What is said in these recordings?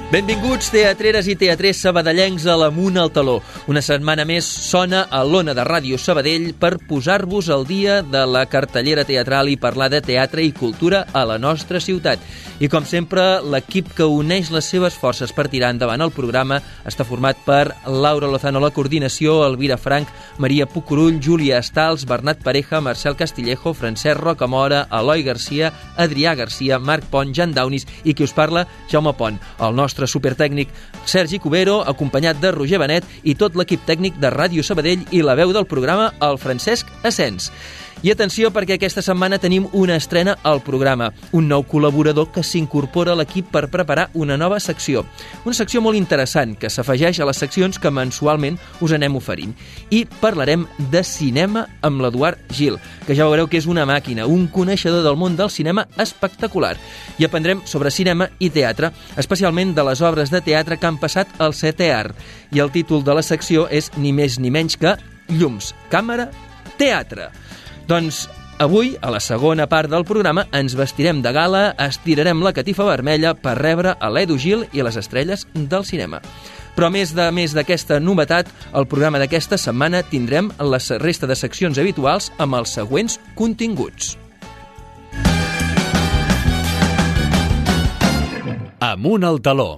Benvinguts, teatreres i teatrers sabadellencs a l'Amunt al Taló. Una setmana més sona a l'Ona de Ràdio Sabadell per posar-vos al dia de la cartellera teatral i parlar de teatre i cultura a la nostra ciutat. I com sempre, l'equip que uneix les seves forces per tirar endavant el programa està format per Laura Lozano a la coordinació, Elvira Frank, Maria Pucurull, Júlia Estals, Bernat Pareja, Marcel Castillejo, Francesc Rocamora, Eloi Garcia, Adrià Garcia, Marc Pont, Jan Daunis i qui us parla, Jaume Pont. El nostre supertècnic Sergi Cubero, acompanyat de Roger Benet i tot l'equip tècnic de Ràdio Sabadell i la veu del programa, el Francesc Asens. I atenció perquè aquesta setmana tenim una estrena al programa, un nou col·laborador que s'incorpora a l'equip per preparar una nova secció. Una secció molt interessant que s'afegeix a les seccions que mensualment us anem oferint. I parlarem de cinema amb l'Eduard Gil, que ja veureu que és una màquina, un coneixedor del món del cinema espectacular. I aprendrem sobre cinema i teatre, especialment de les obres de teatre que han passat al setè art. I el títol de la secció és ni més ni menys que Llums, càmera, teatre. Doncs avui, a la segona part del programa, ens vestirem de gala, estirarem la catifa vermella per rebre a l'Edu Gil i les estrelles del cinema. Però a més d'aquesta novetat, el programa d'aquesta setmana tindrem la resta de seccions habituals amb els següents continguts. Amunt al taló.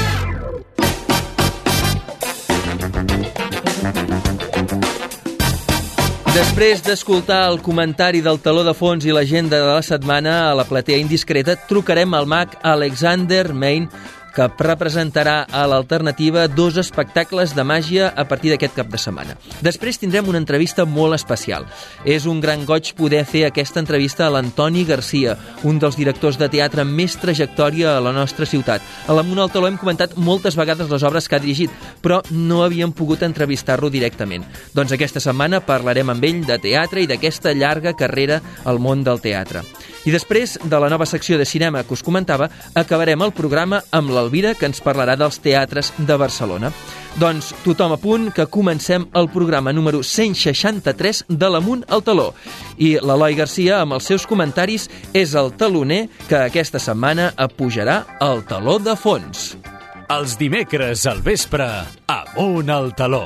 Després d'escoltar el comentari del taló de fons i l'agenda de la setmana a la platea indiscreta, trucarem al mag Alexander Main, que representarà a l'Alternativa 2 espectacles de màgia a partir d'aquest cap de setmana. Després tindrem una entrevista molt especial. És un gran goig poder fer aquesta entrevista a l'Antoni Garcia, un dels directors de teatre amb més trajectòria a la nostra ciutat. A l'Amunt al Taló hem comentat moltes vegades les obres que ha dirigit, però no havíem pogut entrevistar-lo directament. Doncs aquesta setmana parlarem amb ell de teatre i d'aquesta llarga carrera al món del teatre. I després de la nova secció de cinema que us comentava, acabarem el programa amb l'Elvira, que ens parlarà dels teatres de Barcelona. Doncs tothom a punt, que comencem el programa número 163 de l'Amunt al Taló. I l'Eloi Garcia, amb els seus comentaris, és el taloner que aquesta setmana apujarà el taló de fons. Els dimecres al vespre, Amunt al Taló.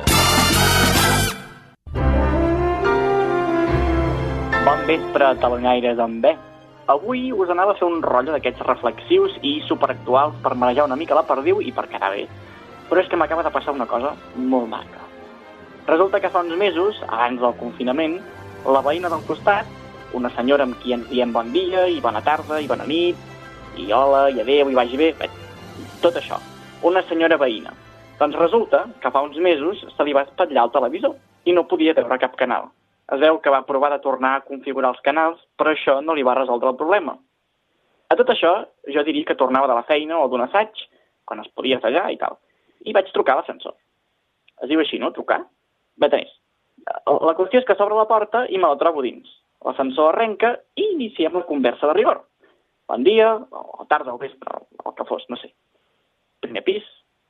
Bon vespre, talonyaires amb bé. Avui us anava a fer un rotllo d'aquests reflexius i superactuals per marejar una mica la perdiu i per quedar bé. Però és que m'acaba de passar una cosa molt maca. Resulta que fa uns mesos, abans del confinament, la veïna del costat, una senyora amb qui ens diem bon dia i bona tarda i bona nit, i hola i adeu i vagi bé, tot això, una senyora veïna. Doncs resulta que fa uns mesos se li va espatllar el televisor i no podia veure cap canal. Es veu que va provar de tornar a configurar els canals, però això no li va resoldre el problema. A tot això, jo diria que tornava de la feina o d'un assaig, quan es podia assajar i tal, i vaig trucar a l'ascensor. Es diu així, no? Trucar? Bé, tenés. La qüestió és que s'obre la porta i me la trobo dins. L'ascensor arrenca i iniciem la conversa de rigor. Bon dia, o tarda, o vespre, el que fos, no sé. Primer pis.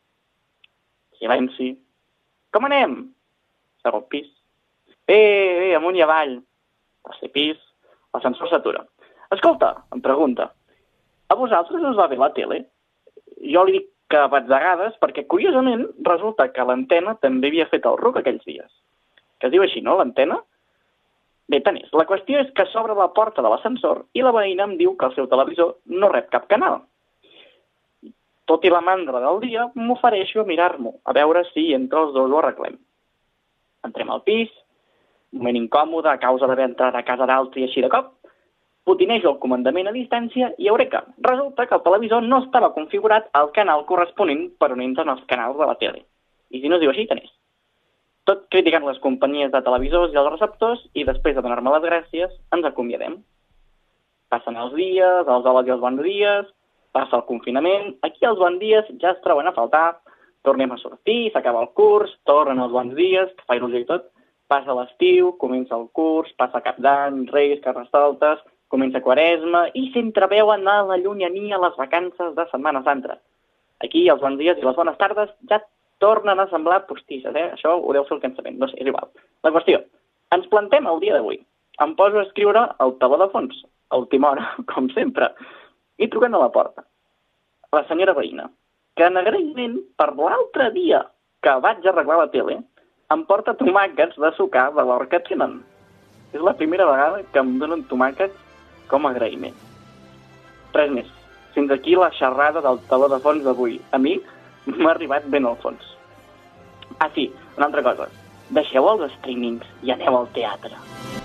Silenci. Com anem? Segon pis. Bé, amunt i avall. Tercer pis, l'ascensor s'atura. Escolta, em pregunta, a vosaltres us va bé la tele? Jo li dic que batzegades perquè, curiosament, resulta que l'antena també havia fet el ruc aquells dies. Que es diu així, no, l'antena? Bé, tenés, la qüestió és que s'obre la porta de l'ascensor i la veïna em diu que el seu televisor no rep cap canal. Tot i la mandra del dia, m'ofereixo a mirar-m'ho, a veure si entre els dos ho arreglem. Entrem al pis, moment incòmode a causa d'haver entrat a casa d'altri així de cop, potinejo el comandament a distància i eureka, resulta que el televisor no estava configurat al canal corresponent per on entren els canals de la tele. I si no es diu així, tenés. Tot criticant les companyies de televisors i els receptors i després de donar-me les gràcies, ens acomiadem. Passen els dies, els holes i els bons dies, passa el confinament, aquí els bons dies ja es troben a faltar, tornem a sortir, s'acaba el curs, tornen els bons dies, que fa il·lusió i tot, passa l'estiu, comença el curs, passa Cap d'Any, Reis, Carnestoltes, comença Quaresma i s'entreveuen a la llunyania les vacances de Setmana Santa. Aquí els bons dies i les bones tardes ja tornen a semblar postisses, Això ho deu fer el cansament, no sé, és igual. La qüestió, ens plantem el dia d'avui. Em poso a escriure el taló de fons, a última hora, com sempre, i truquen a la porta. La senyora veïna. que en agraïment per l'altre dia que vaig arreglar la tele em porta tomàquets de sucar de l'hort que tenen. És la primera vegada que em donen tomàquets com a agraïment. Res més. Fins aquí la xerrada del taló de fons d'avui. A mi m'ha arribat ben al fons. Ah, sí, una altra cosa. Deixeu els streamings i aneu al teatre.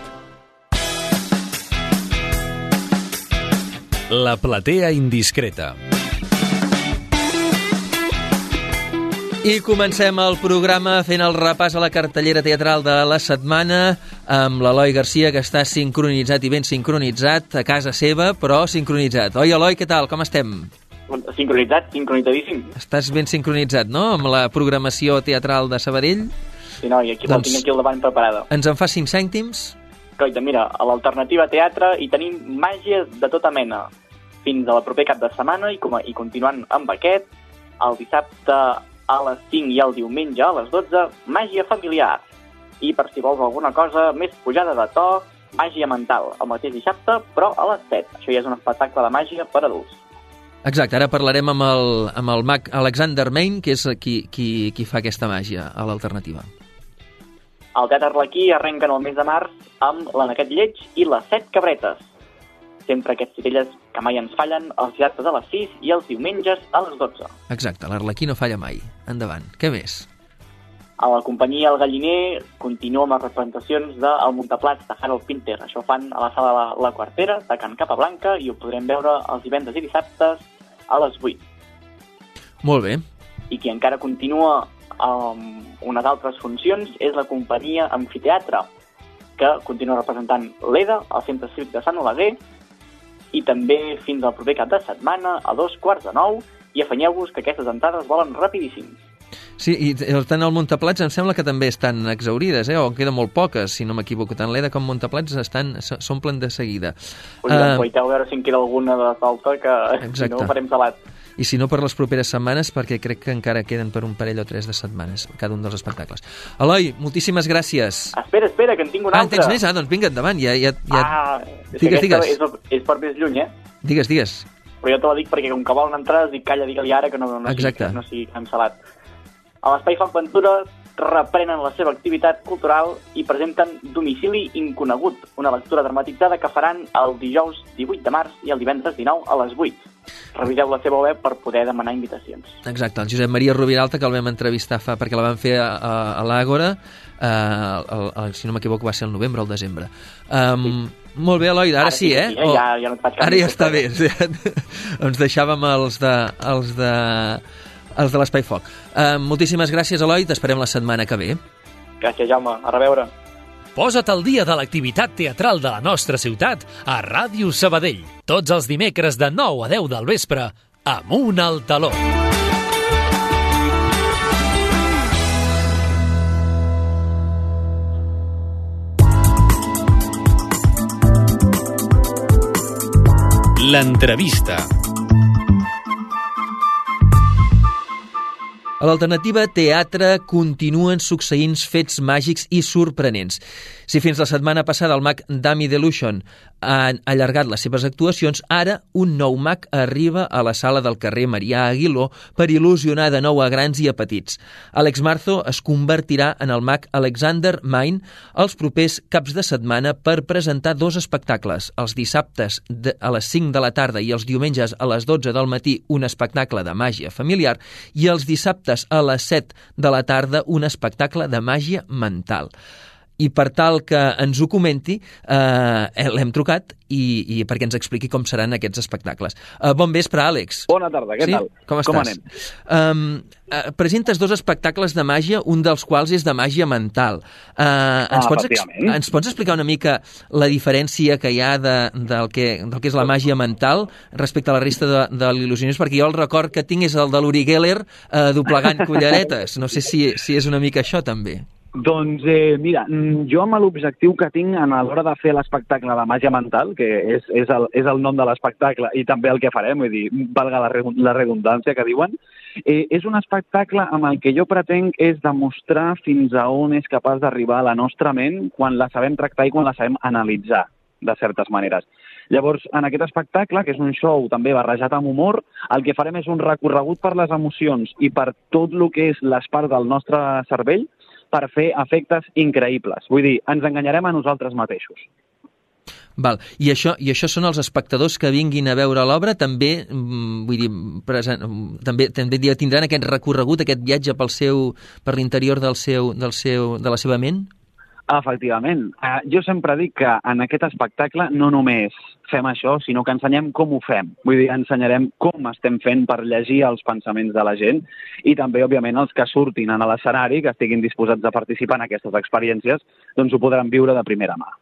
La platea indiscreta. I comencem el programa fent el repàs a la cartellera teatral de la setmana amb l'Eloi Garcia, que està sincronitzat i ben sincronitzat a casa seva, però sincronitzat. Oi, Eloi, què tal? Com estem? Sincronitzat, sincronitzadíssim. Estàs ben sincronitzat, no?, amb la programació teatral de Sabadell? Sí, no, i aquí la tinc aquí al davant preparada. Ens en fa 5 cèntims? Coita, mira, a l'Alternativa Teatre hi tenim màgia de tota mena. Fins al proper cap de setmana i continuant amb aquest, el dissabte a les 5 i el diumenge a les 12, màgia familiar. I per si vols alguna cosa més pujada de to, màgia mental, el mateix dissabte, però a les 7. Això ja és un espectacle de màgia per adults. Exacte, ara parlarem amb el mag Alexander Main, que és qui fa aquesta màgia a l'Alternativa. El Teatre Arlequí arrenca en el mes de març amb l'Anaquet Lleig i les 7 cabretes. Sempre aquests titelles que mai ens fallen, els dissabtes a les 6 i els diumenges a les 12. Exacte, l'Arlequí no falla mai. Endavant. Què més? A la companyia El Galliner continua amb les representacions de El Muntaplats de Harold Pinter. Això ho fan a la sala La Quartera de Can Capablanca i ho podrem veure els divendres i dissabtes a les 8. Molt bé. I qui encara continua amb unes altres funcions és la companyia Amfiteatre, que continua representant l'EDA al Centre Cívic de Sant Oleguer i també fins al proper cap de setmana a 9:15, i afanyeu-vos que aquestes entrades volen rapidíssim. Sí, i tant el Muntaplats em sembla que també estan exaurides, o en queden molt poques, si no m'equivoco. Tant l'EDA com Muntaplats s'omplen de seguida. Coiteu a veure si en queda alguna de falta, que exacte. Si no farem salat. I si no, per les properes setmanes, perquè crec que encara queden per un parell o 3 de setmanes cada un dels espectacles. Eloi, moltíssimes gràcies. Espera, que en tinc un altre. En tens més? Doncs vinga, endavant. Digues. És per més lluny, Digues. Però jo te la dic perquè com que volen entrades dic calla, digue-li ara que no sigui cancel·lat. A l'Espai Foc Ventura reprenen la seva activitat cultural i presenten Domicili Inconegut, una lectura dramatitzada que faran el dijous 18 de març i el divendres 19 a les 8. Reviseu la seva web per poder demanar invitacions. Exacte, el Josep Maria Rubiralta, que el vam entrevistar perquè la vam fer a l'Àgora, si no m'equivoco va ser el novembre o el desembre. Sí. Molt bé, Eloi, ara sí, Ja no et faig cap. Ara ja està bé. Ens deixàvem els de l'Espai Foc. Moltíssimes gràcies, Eloi, t'esperem la setmana que ve. Gràcies, Jaume. A reveure. Posa't al dia de l'activitat teatral de la nostra ciutat a Ràdio Sabadell. Tots els dimecres de 9 a 10 del vespre, Amunt al Taló. L'entrevista. A l'Alternativa Teatre continuen succeint fets màgics i sorprenents. Si fins la setmana passada el mag Dami Delusion ha allargat les seves actuacions, ara un nou mag arriba a la sala del carrer Marià Aguiló per il·lusionar de nou a grans i a petits. Àlex Marzo es convertirà en el mag Alexander Main els propers caps de setmana per presentar 2 espectacles. Els dissabtes a les 5 de la tarda i els diumenges a les 12 del matí un espectacle de màgia familiar i els dissabtes a les 7 de la tarda un espectacle de màgia mental. I per tal que ens ho comenti, l'hem trucat i perquè ens expliqui com seran aquests espectacles. Bon vespre, Àlex. Bona tarda, què tal? Com estàs? anem? Presentes 2 espectacles de màgia, un dels quals és de màgia mental. Ens pots explicar una mica la diferència que hi ha del que és la màgia mental respecte a la resta de l'il·lusionisme? Perquè jo el record que tinc és el de l'Uri Geller doblegant culleretes. No sé si és una mica això, també. Doncs, mira, jo amb l'objectiu que tinc a l'hora de fer l'espectacle de màgia mental, que és el nom de l'espectacle i també el que farem, vull dir, valga la redundància que diuen, és un espectacle amb el que jo pretenc és demostrar fins a on és capaç d'arribar a la nostra ment quan la sabem tractar i quan la sabem analitzar, de certes maneres. Llavors, en aquest espectacle, que és un show també barrejat amb humor, el que farem és un recorregut per les emocions i per tot el que és les parts del nostre cervell per fer efectes increïbles. Vull dir, ens enganyarem a nosaltres mateixos. Val. I això són els espectadors que vinguin a veure l'obra, també, vull dir, també tindran aquest recorregut, aquest viatge per l'interior de la seva ment? Efectivament. Jo sempre dic que en aquest espectacle no només fem això, sinó que ensenyem com ho fem. Vull dir, ensenyarem com estem fent per llegir els pensaments de la gent i també, òbviament, els que surtin a l'escenari, que estiguin disposats a participar en aquestes experiències, doncs ho podran viure de primera mà.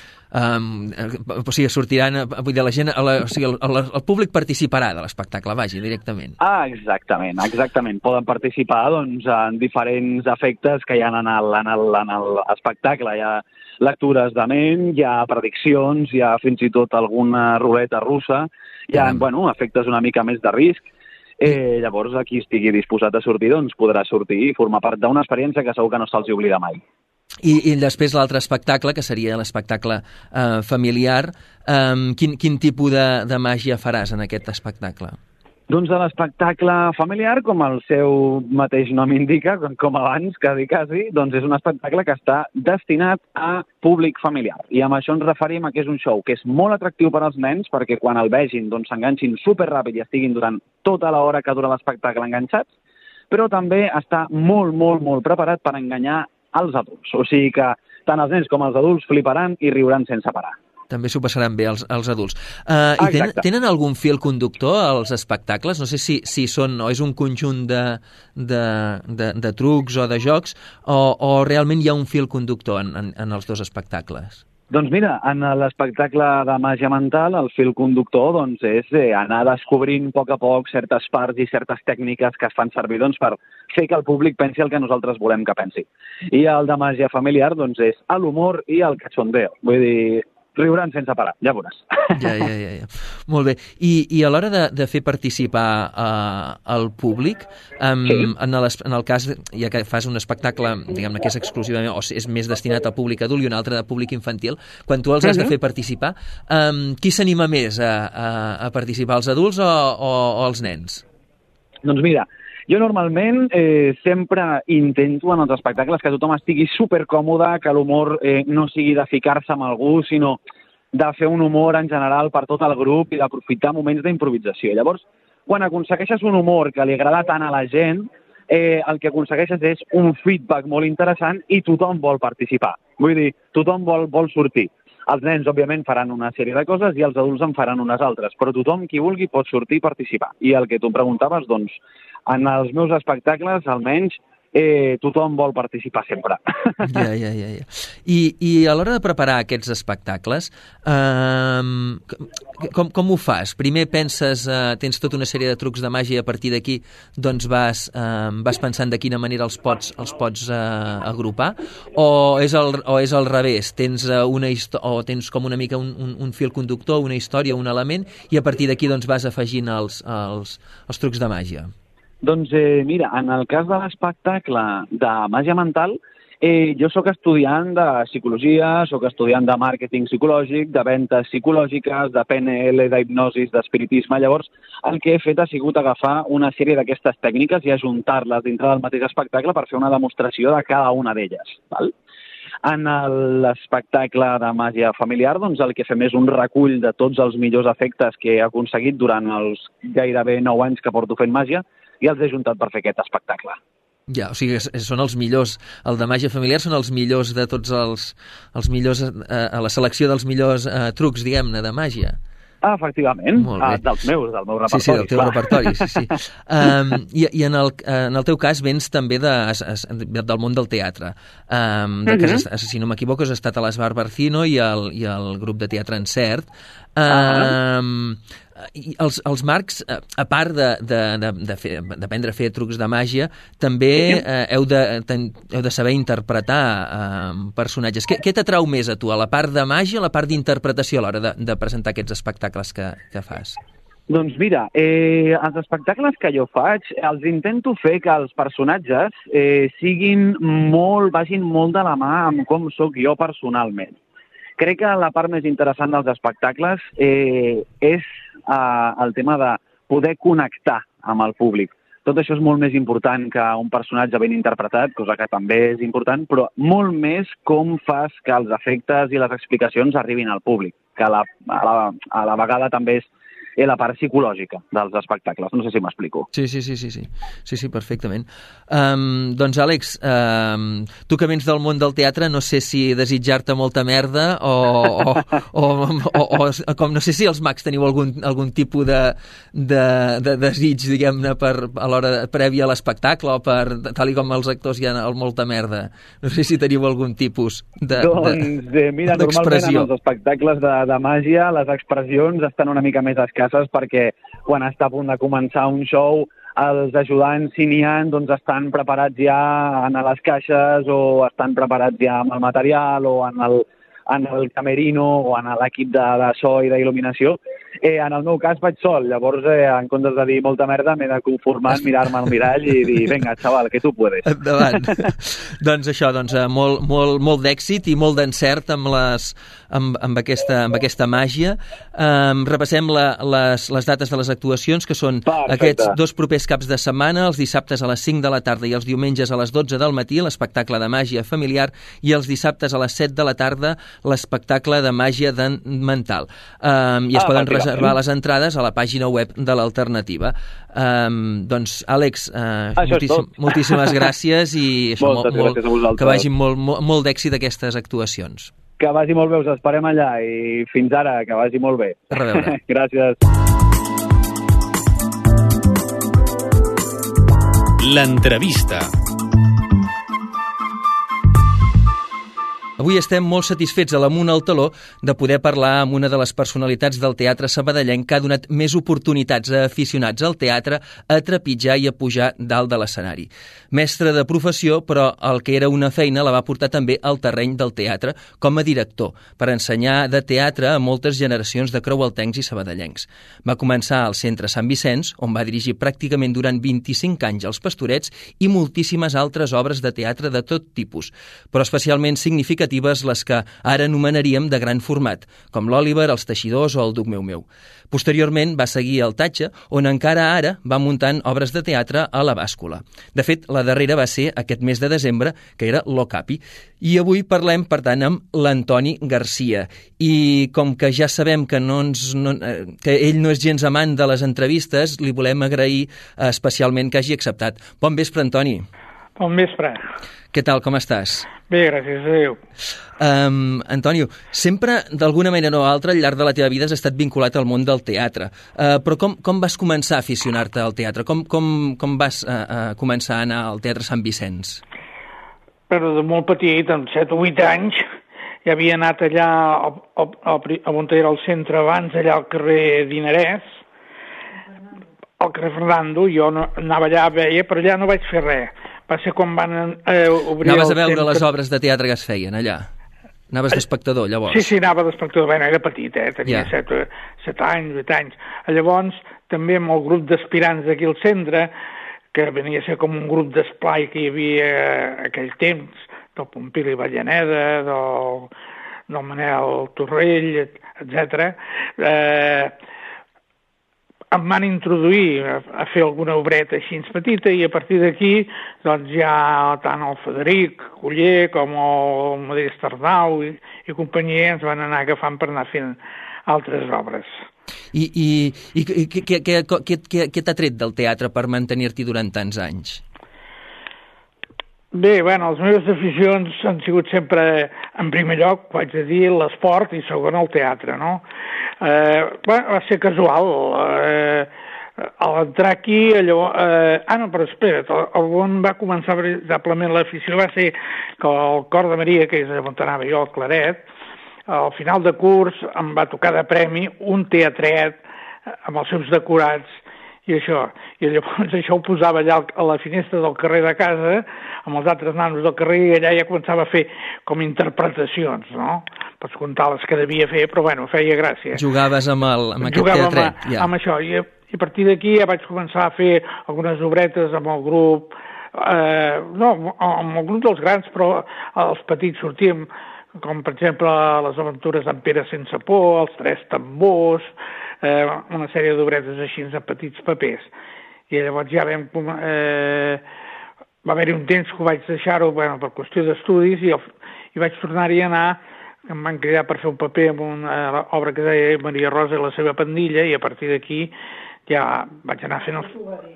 O sigui, sortiran, vull dir, la gent, el públic participarà de l'espectacle, vagi, directament. Exactament. Poden participar doncs, en diferents efectes que hi ha en l'espectacle. Hi ha lectures de ment, hi ha prediccions, hi ha fins i tot alguna ruleta russa, hi ha efectes una mica més de risc. Llavors, qui estigui disposat a sortir, doncs podrà sortir i formar part d'una experiència que segur que no se'ls oblida mai. I després l'altre espectacle, que seria l'espectacle familiar, quin tipus de màgia faràs en aquest espectacle? Doncs de l'espectacle familiar, com el seu mateix nom indica, com abans, quasi, doncs és un espectacle que està destinat a públic familiar. I amb això ens referim a que és un show que és molt atractiu per als nens, perquè quan el vegin doncs s'enganxin superràpid i estiguin durant tota l'hora que dura l'espectacle enganxats, però també està molt, molt, molt preparat per enganyar als adults. O sigui que tant els nens com els adults fliparan i riuran sense parar. També s'ho passaran bé els adults. I tenen algun fil conductor als espectacles? No sé si són o és un conjunt de trucs o de jocs o realment hi ha un fil conductor en els dos espectacles? Doncs mira, en l'espectacle de màgia mental, el fil conductor doncs, és anar descobrint a poc certes parts i certes tècniques que es fan servir per fer que el públic pensi el que nosaltres volem que pensi. I el de màgia familiar doncs, és l'humor i el cachondeo. Vull dir, riuran sense parar, ja veuràs. Ja. Molt bé. I a l'hora de fer participar al públic, en el cas, ja que fas un espectacle, diguem-ne, que és exclusivament, o és més destinat al públic adult i un altre de públic infantil, quan tu els has de fer participar, qui s'anima més a participar, els adults o els nens? Doncs mira, jo normalment sempre intento en els espectacles que tothom estigui supercòmode, que l'humor no sigui de ficar-se amb algú, sinó de fer un humor en general per tot el grup i d'aprofitar moments d'improvisació. Llavors, quan aconsegueixes un humor que li agrada tant a la gent, el que aconsegueixes és un feedback molt interessant i tothom vol participar. Vull dir, tothom vol sortir. Els nens, òbviament, faran una sèrie de coses i els adults en faran unes altres, però tothom, qui vulgui, pot sortir i participar. I el que tu em preguntaves, doncs, en els meus espectacles, almenys, tothom vol participar sempre. Ja. I a l'hora de preparar aquests espectacles, com ho fas? Primer penses, tens tota una sèrie de trucs de màgia i a partir d'aquí doncs vas pensant de quina manera els pots agrupar? O és al revés? Tens tens com una mica un fil conductor, una història, un element, i a partir d'aquí doncs vas afegint els trucs de màgia? Doncs mira, en el cas de l'espectacle de màgia mental, jo sóc estudiant de psicologia, sóc estudiant de màrqueting psicològic, de ventes psicològiques, de PNL, d'hipnosis, d'espiritisme. Llavors, el que he fet ha sigut agafar una sèrie d'aquestes tècniques i ajuntar-les dintre del mateix espectacle per fer una demostració de cada una d'elles. Val? En l'espectacle de màgia familiar, doncs el que fem és un recull de tots els millors efectes que he aconseguit durant els gairebé 9 anys que porto fent màgia, i els he juntat per fer aquest espectacle. Ja, o sigui, són els millors, el de màgia familiar són els millors de tots els millors, a la selecció dels millors trucs, diguem-ne, de màgia. Efectivament, del meu repertori. Sí, del teu repertori, sí. I en el teu cas vens també del món del teatre. Si no m'equivoco, has estat a l'Esbar Barcino i el grup de teatre Encert. Els Marcs, a part d'aprendre a fer trucs de màgia, també heu de saber interpretar personatges. Què t'atrau més a tu, a la part de màgia o a la part d'interpretació a l'hora de presentar aquests espectacles que fas? Doncs mira, els espectacles que jo faig els intento fer que els personatges vagin molt de la mà amb com sóc jo personalment. Crec que la part més interessant dels espectacles és el tema de poder connectar amb el públic. Tot això és molt més important que un personatge ben interpretat, cosa que també és important, però molt més com fas que els efectes i les explicacions arribin al públic, que a la vegada també és la part psicològica dels espectacles. No sé si m'explico. Sí, perfectament. Doncs, Àlex, tu que vens del món del teatre, no sé si desitjar-te molta merda o com, no sé si els mags teniu algun tipus de desig, diguem-ne, a l'hora prèvia a l'espectacle, o per, tal com els actors hi ha molta merda. No sé si teniu algun tipus d'expressió. Mira, normalment en els espectacles de màgia les expressions estan una mica més escasses, perquè quan està a punt de començar un show els ajudants, si n'hi ha, doncs estan preparats ja en les caixes o estan preparats ja amb el material o en el camerino o en l'equip de so i d'il·luminació. En el meu cas vaig sol, llavors en comptes de dir molta merda m'he de conformar, mirar-me al mirall i dir, vinga, xaval, que tu puedes. Endavant. Doncs això, molt d'èxit i molt d'encert amb aquesta màgia. Repassem les dates de les actuacions, que són aquests 2 propers caps de setmana, els dissabtes a les 5 de la tarda i els diumenges a les 12 del matí, l'espectacle de màgia familiar, i els dissabtes a les 7 de la tarda, l'espectacle de màgia mental. I es poden reservar les entrades a la pàgina web de l'Alternativa. Doncs, Àlex, moltíssimes gràcies i això, que vagin molt d'èxit aquestes actuacions. Que vagi molt bé, us esperem allà i fins ara, que vagi molt bé. A reveure. Gràcies. L'entrevista. Avui estem molt satisfets a l'Amunt al Taló de poder parlar amb una de les personalitats del teatre sabadellenc que ha donat més oportunitats a aficionats al teatre a trepitjar i a pujar dalt de l'escenari. Mestre de professió, però el que era una feina la va portar també al terreny del teatre com a director, per ensenyar de teatre a moltes generacions de creualtencs i sabadellencs. Va començar al Centre Sant Vicenç, on va dirigir pràcticament durant 25 anys Els Pastorets i moltíssimes altres obres de teatre de tot tipus, però especialment significatives les que ara anomenaríem de gran format, com l'Òliver, Els Teixidors o El Duc meu. Posteriorment va seguir al Tatxa, on encara ara va muntant obres de teatre a la Bàscula. De fet, la darrera va ser aquest mes de desembre, que era l'Ocapi. I avui parlem, per tant, amb l'Antoni Garcia. I com que ja sabem que ell no és gens amant de les entrevistes, li volem agrair especialment que hagi acceptat. Bon vespre, Antoni. Bon vespre. Què tal, com estàs? Bé, gràcies a Déu. Antonio, sempre, d'alguna manera o altra, al llarg de la teva vida has estat vinculat al món del teatre. Però com vas començar a aficionar-te al teatre? Com vas començar a anar al Teatre Sant Vicenç? Però de molt petit, amb 7 o 8 anys, ja havia anat allà on era el centre abans, allà al carrer Dinarès, al carrer Fernando. Jo anava allà, veia, però allà no vaig fer res. Va ser quan van obrir... Anaves a veure les obres de teatre que es feien allà? Anaves d'espectador, llavors? Sí, anava d'espectador. Bé, era petit, tenia 7 anys, 8 anys. Llavors, també amb el grup d'aspirants d'aquí al centre, que venia a ser com un grup d'esplai que hi havia aquell temps, del Pompili Vallaneda, del Manel Torrell, etc. Em van introduir a fer alguna obreta així petita i a partir d'aquí doncs ja tant el Frederic Culler com el Modest Arnau i companyia ens van anar agafant per anar fent altres obres. I què t'ha tret del teatre per mantenir-t'hi durant tants anys? Bé, les meves aficions han sigut sempre, en primer lloc, vaig a dir, l'esport i segon el teatre, no? Va ser casual. A l'entrar aquí, allò... no, però espera't, on va començar veritablement l'afició va ser que el Cor de Maria, que és on anava jo, al Claret, al final de curs em va tocar de premi un teatret amb els seus decorats i això. I llavors això ho posava allà a la finestra del carrer de casa, amb els altres nanos del carrer, i allà ja començava a fer com interpretacions, no? Pots comptar les que devia fer, però bueno, feia gràcia. Jugaves amb aquest teatret. Amb això, i a partir d'aquí ja vaig començar a fer algunes obretes amb el grup, no, amb el grup dels grans, però els petits sortíem com per exemple les aventures d'en Pere sense por, els Tres tambors, una sèrie d'obretes així en petits papers. I llavors ja va haver-hi un temps que ho vaig deixar-ho per qüestió d'estudis i vaig tornar-hi a anar, em van cridar per fer un paper en una obra que deia Maria Rosa i la seva pandilla, i a partir d'aquí ja vaig anar fent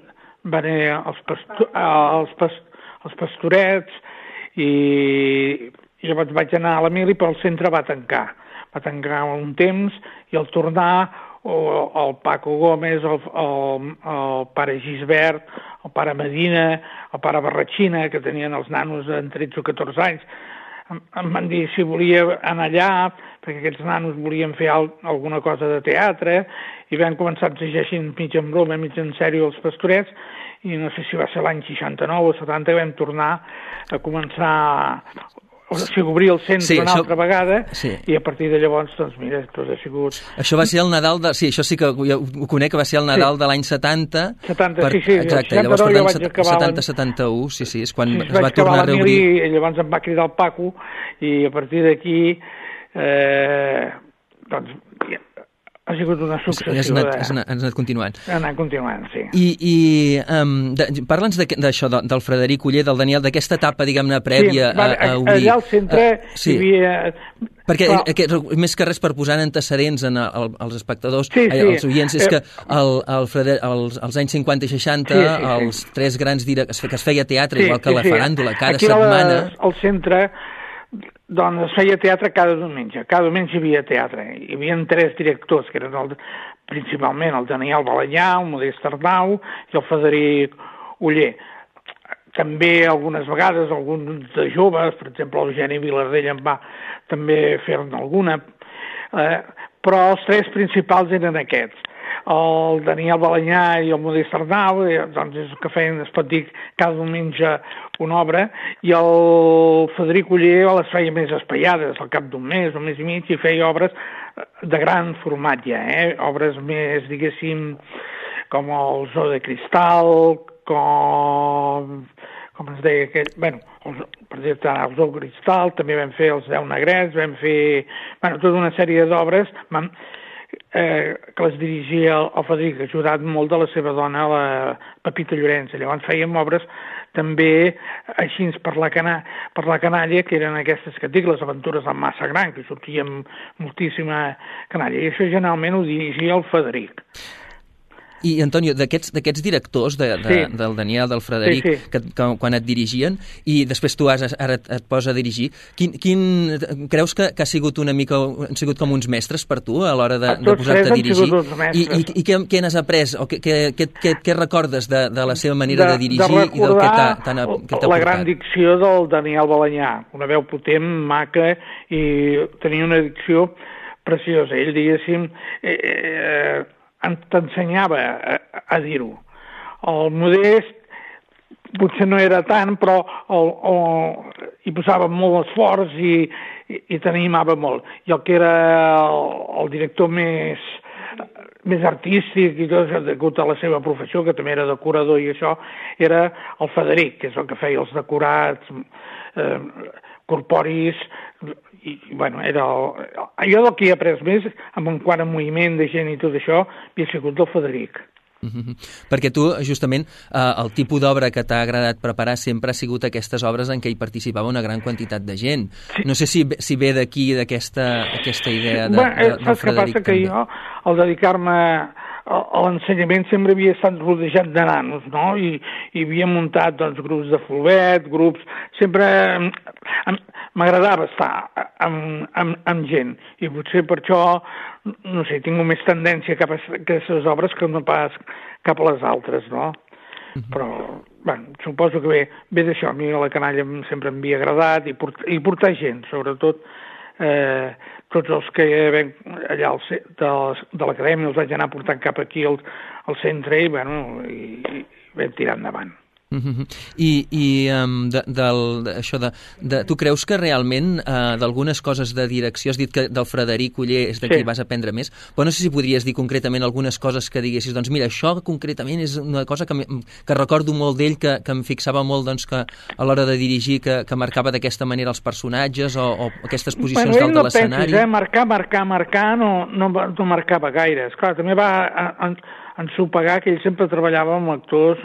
els pastorets, i llavors vaig anar a l'Emili, però el centre va tancar un temps, i al tornar el Paco Gómez, el pare Gisbert, el pare Medina, el pare Barratxina, que tenien els nanos en 13 o 14 anys, em van dir si volia anar allà, perquè aquests nanos volien fer alguna cosa de teatre, i vam començar a ensenyar així mig en broma, mig en sèrio els pastorets, i no sé si va ser l'any 69 o 70 que vam tornar a començar a obrir el centre una altra vegada, i a partir de llavors, doncs mira, tot ha sigut... Això va ser el Nadal de... Sí, això sí que ho conec, que va ser el Nadal de l'any 70. 70, sí. Exacte, llavors per l'any 70-71, sí, és quan es va tornar a reobrir. I llavors em va cridar el Paco, i a partir d'aquí, doncs, ha sigut una successió. Has anat continuant. Ha anat continuant, sí. I parla'ns d'això, del Frederic Oller, del Daniel, d'aquesta etapa, diguem-ne, prèvia a obrir. Allà al centre hi havia... Perquè, més que res per posar antecedents als espectadors, als oients, és que als anys 50 i 60, els tres grans que es feia teatre, igual que la faràndula, cada setmana... Al centre... Doncs es feia teatre cada diumenge hi havia teatre. Hi havia tres directors, que eren principalment el Daniel Balanyà, el Modest Arnau i el Frederic Oller. També algunes vegades, alguns de joves, per exemple Eugeni Vilardell en va també fer-ne alguna, però els tres principals eren aquests. El Daniel Balanyà i el Modest Arnau, doncs és el que feien, es pot dir, cada diumenge una obra, i el Frederic Oller les feia més espaiades, al cap d'un mes o mes i mig, i feia obres de gran format ja, obres més, diguéssim, com el Zoo de Cristal, com es deia aquell... Bueno, per dir-te, el Zoo de Cristal, també vam fer els 10 negrets, vam fer tota una sèrie d'obres que les dirigia el Frederic, ajudat molt de la seva dona, la Pepita Llorenç. Llavors fèiem obres també així per la canalla, que eren aquestes que et dic, les aventures del Massa Gran, que sortíem moltíssima canalla. I això generalment ho dirigia el Frederic. I, Antonio, d'aquests directors, del Daniel, del Frederic, que quan et dirigien, i després tu ara et posa a dirigir, creus que ha sigut una mica, han sigut com uns mestres per tu a l'hora de posar-te a dirigir? I què n'has après, o què recordes de la seva manera de dirigir i del que t'ha portat? La gran dicció del Daniel Balanyà, una veu potent, maca, i tenia una dicció preciosa. Ell, diguéssim, t'ensenyava a dir-ho. El Modest potser no era tant, però hi posava molt esforç i t'animava molt. I el que era el director més artístic i tot, degut a la seva professió, que també era decorador i això, era el Frederic, que és el que feia els decorats corporis, i bueno, era jo del que he après més, amb un quart moviment de gent i tot això, havia sigut del Frederic. Perquè tu, justament, el tipus d'obra que t'ha agradat preparar sempre ha sigut aquestes obres en què hi participava una gran quantitat de gent. No sé si ve d'aquí, d'aquesta idea del Frederic. Saps què passa? Que jo, al dedicar-me a l'ensenyament, sempre havia estat rodejat de nanos, no? I havia muntat, doncs, grups de fulbet, grups... Sempre m'agradava estar amb gent, i potser per això, no sé, tinc més tendència cap a aquestes obres que no pas cap a les altres, no? Però, bueno, suposo que ve d'això. A mi la canalla sempre m'havia agradat, i portar gent, sobretot, tots els que vam allà de l'acadèmia els vaig anar portant cap aquí al centre i vam tirar endavant. Tu creus que realment d'algunes coses de direcció, has dit que del Frederic Oller és de qui vas aprendre més, però no sé si podries dir concretament algunes coses que diguessis, doncs mira, això concretament és una cosa que recordo molt d'ell, que em fixava molt doncs, que a l'hora de dirigir que marcava d'aquesta manera els personatges o aquestes posicions dalt de l'escenari. Marcar no marcava gaire. Esclar, també va ensopegar que ell sempre treballava amb actors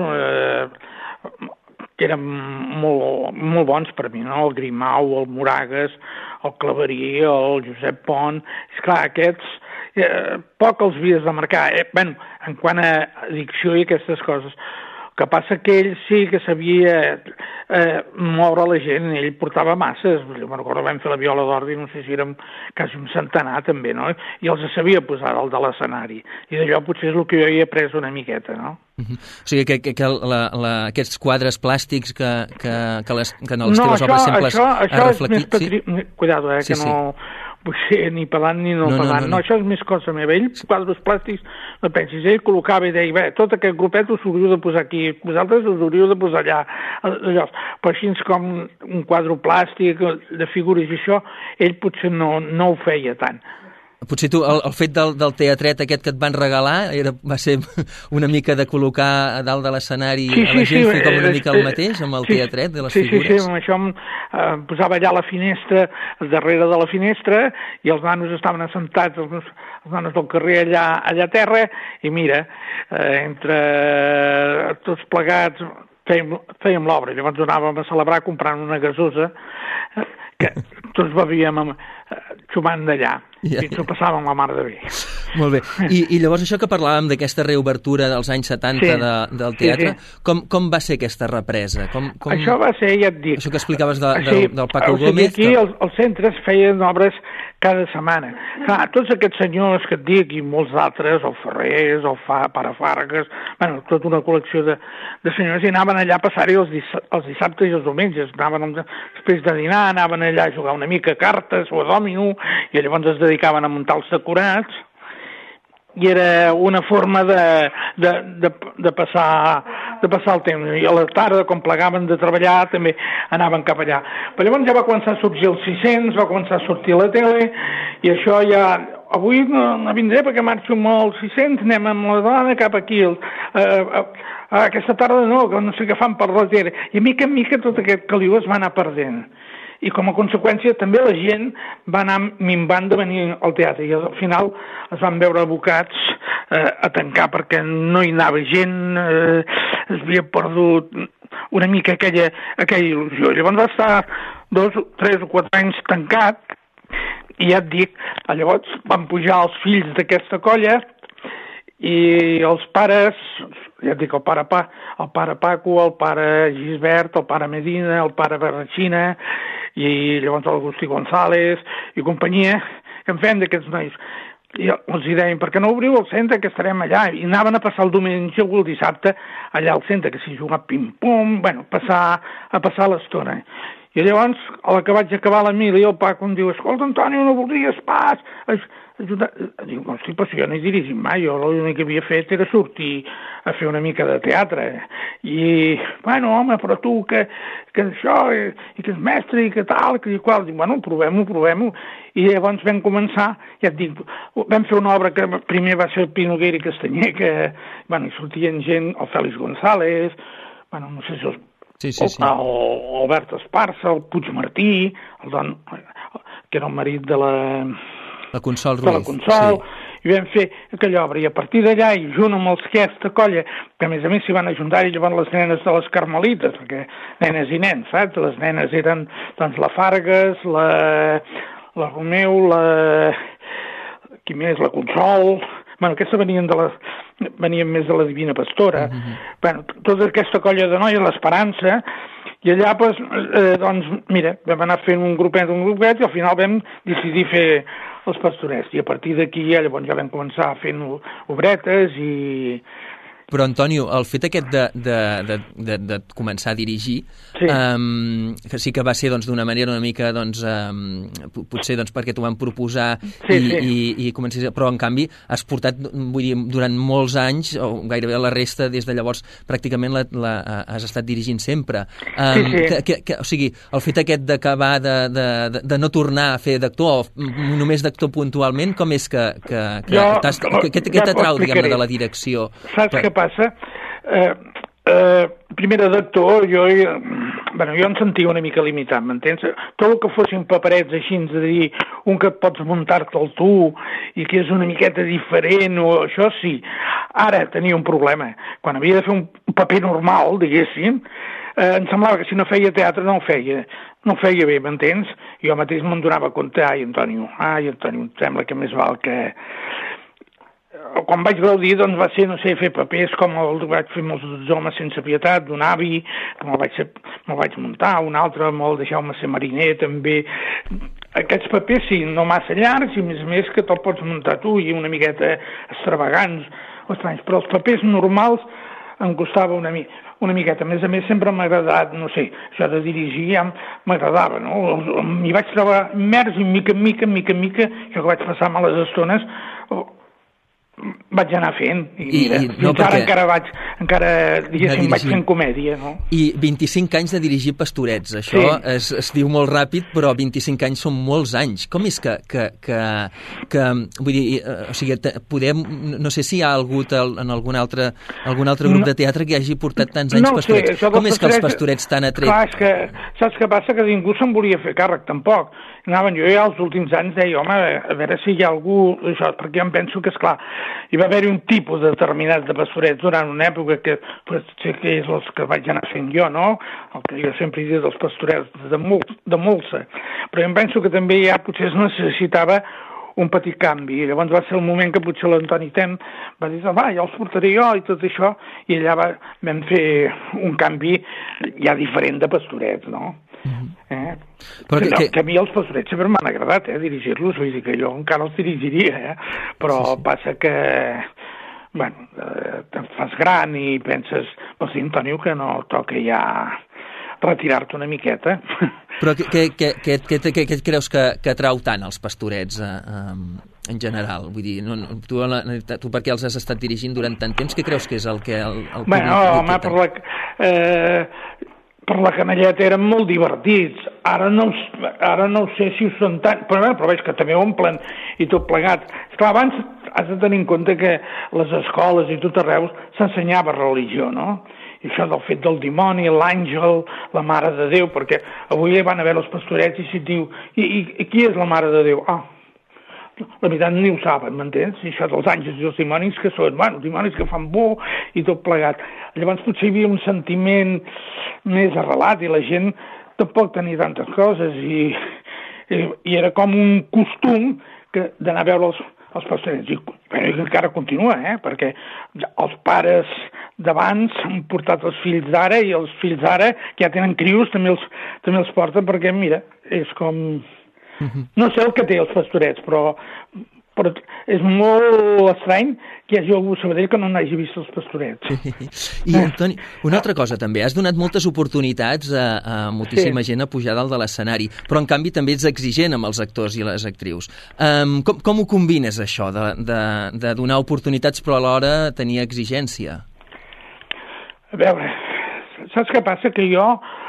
que eren molt bons per mi, no? El Grimau, el Moragues, el Claverí, el Josep Pont. Esclar, aquests poc els havies de marcar. En quant a dicció i aquestes coses. El que passa que ell sí que sabia moure la gent, ell portava masses. Jo me'n recordo, vam fer la Viola d'Ordi, no sé si érem quasi un centenar també, no? I els sabia posar dalt de l'escenari. I d'allò potser és el que jo hi he après una miqueta, no? O sigui, que aquests quadres plàstics que en les teves obres sempre has reflectit... Cuidado, que no vull ser ni pelant ni no pelant. No, això és més cosa meva. Ell, quadres plàstics, no pensis, ell col·locava i deia, tot aquest grupet us hauríeu de posar aquí, vosaltres us hauríeu de posar allà. Però així com un quadre plàstic de figures i això, ell potser no ho feia tant. Potser tu, el fet del teatret aquest que et van regalar va ser una mica de col·locar a dalt de l'escenari a la gent, fer com una mica el mateix amb el teatret de les figures? Sí, amb això em posava allà a la finestra, darrere de la finestra, i els nanos estaven assentats, els nanos del carrer allà a terra, i mira, entre tots plegats fèiem l'obra. Llavors anàvem a celebrar comprant una gasosa que tots bevíem xumant d'allà. I ens ho passàvem la mar de bé. Molt bé. I llavors això que parlàvem d'aquesta reobertura dels anys 70 del teatre, com va ser aquesta represa? Això va ser, ja et dic... Això que explicaves del Paco Gómez... Aquí els centres feien obres cada setmana. Clar, tots aquests senyors que et dic, i molts d'altres, el Ferrés, el Pare Fargues, tota una col·lecció de senyors, i anaven allà a passar-hi els dissabtes i els diumenges. Després de dinar, anaven allà a jugar una mica a cartes o a dòmino, i llavors es dedicaven a muntar els decorats, i era una forma de passar el temps. I a la tarda, quan plegaven de treballar, també anaven cap allà. Però llavors ja va començar a sorgir els 600, va començar a sortir la tele, i això ja... Avui no vindré perquè marxo amb els 600, anem amb la dona cap aquí. Aquesta tarda no, que no sé què fan per la tele. I mica en mica tot aquest caliu es va anar perdent. I com a conseqüència també la gent va anar minvant de venir al teatre, i al final es van veure abocats a tancar perquè no hi anava gent, es havia perdut una mica aquella il·lusió. Llavors va estar 2, 3 o 4 anys tancat, i ja et dic, llavors van pujar els fills d'aquesta colla i els pares, ja et dic, el pare Paco, el pare Gisbert, el pare Medina, el pare Barratxina, i llavors l'Agustí González i companyia, que en fem d'aquests nois. I els deien, per què no obriu el centre, que estarem allà? I anaven a passar el diumenge o el dissabte allà al centre, que s'hi jugava pim-pum, a passar l'estona. I llavors, a la que vaig acabar la mili, el Paco em diu, escolta, Antonio, no voldries pas ajudar? Diu, hosti, però si jo no he dirigit mai, jo l'únic que havia fet era sortir a fer una mica de teatre. I, bueno, home, però tu que això, i que és mestre, i que tal, que qual, dic, bueno, provem-ho. I llavors vam començar, ja et dic, vam fer una obra que primer va ser el Pi Noguera i Castanyer, que, bueno, hi sortien gent, el Fèlix González, bueno, no sé si els Sí. El Albert Esparza, el Puigmartí, que era el marit de la Consol Ruiz. De la Consol, sí. I vam fer aquella obra. I a partir d'allà, i junt amb els aquesta colla, que a més s'hi van ajuntar i llavors les nenes de les Carmelites, perquè nenes i nens, saps? Les nenes eren, doncs, la Fargues, la Romeu, qui més? La Consol... Bueno, aquestes venien més de la Divina Pastora. Bueno, tota aquesta colla de noies, l'Esperança, i allà, doncs, mira, vam anar fent un grupet, i al final vam decidir fer els Pastorets. I a partir d'aquí, llavors ja vam començar fent obretes i Però, Antonio, el fet aquest de començar a dirigir, que sí que va ser d'una manera una mica, potser perquè t'ho van proposar i comences, però en canvi has portat, vull dir, durant molts anys, o gairebé la resta, des de llavors pràcticament has estat dirigint sempre. O sigui, el fet aquest d'acabar de no tornar a fer d'actor, o només d'actor puntualment, com és que què t'atrau, diguem-ne, de la direcció? Saps què passa? Primera d'actor, jo em sentia una mica limitat, m'entens? Tot el que fossin paperets així, de dir un que et pots muntar-te'l tu i que és una miqueta diferent, o això sí. Ara tenia un problema. Quan havia de fer un paper normal, diguéssim, em semblava que si no feia teatre no ho feia bé, m'entens? Jo mateix me'n donava compte, ai, Antonio, em sembla que més val que... Quan vaig gaudir, doncs, va ser, fer papers com el que vaig fer amb els homes sense pietat, d'un avi, que me'l vaig muntar, un altre, amb el deixeu-me ser mariner, també. Aquests papers, sí, no massa llargs, i més que te'l pots muntar tu, i una miqueta extravagants o estranys, però els papers normals em costava una miqueta. A més, sempre m'ha agradat, això de dirigir ja m'agradava, no? M'hi vaig trobar immers i mica en mica, això que vaig passar males estones, vaig anar fent, i ara vaig fent comèdia, no? I 25 anys de dirigir Pastorets, això es diu molt ràpid, però 25 anys són molts anys. Com és que vull dir, o sigui, no sé si hi ha hagut en algun altre grup de teatre que hagi portat tants anys Pastorets. Com és que els Pastorets t'han atret? Clar, és que saps què passa? Que ningú se'n volia fer càrrec, tampoc. Jo ja els últims anys deia, home, a veure si hi ha algú, això, perquè em penso que, esclar, hi va haver un tipus determinat de Pastorets durant una època que potser que és els que vaig anar fent jo, no? El que jo sempre he dit dels Pastorets de molsa. Però em penso que també ja potser es necessitava un petit canvi. Llavors va ser el moment que potser l'Antoni Ten va dir, ja els portaré jo i tot això, i allà vam fer un canvi ja diferent de Pastorets, no? Però que a mi els Pastorets sempre m'han agradat, dirigir-los, vull dir que jo encara els dirigiria, però passa que te'n fas gran i penses, vols dir, Antonio, que no toca ja retirar-te una miqueta. Però què creus que atrau tant els Pastorets en general? Vull dir, tu perquè els has estat dirigint durant tant temps, què creus que és el que el públic... Per la canalleta eren molt divertits. Ara no sé si ho són tant, però veig que també omplen i tot plegat. Esclar, abans has de tenir en compte que les escoles i tot arreu s'ensenyava religió, no? I això del fet del dimoni, l'àngel, la Mare de Déu, perquè avui van a veure els Pastorets i si et diu, i qui és la Mare de Déu? La veritat ni ho saben, m'entens? I això dels àngels i els dimonis que són, dimonis que fan por i tot plegat. Llavors potser hi havia un sentiment més arrelat i la gent tampoc tenia tantes coses i era com un costum d'anar a veure els Pastorets. I encara continua, perquè els pares d'abans han portat els fills d'ara i els fills d'ara que ja tenen crios també els porten perquè, mira, és com... No sé el que té els Pastorets, però és molt estrany que hi hagi algú a Sabadell que no n'hagi vist els Pastorets. I, Antoni, una altra cosa també, has donat moltes oportunitats a moltíssima gent a pujar dalt de l'escenari, però en canvi també ets exigent amb els actors i les actrius. Com ho combines, això, de donar oportunitats però alhora tenir exigència? A veure, saps què passa? Que jo,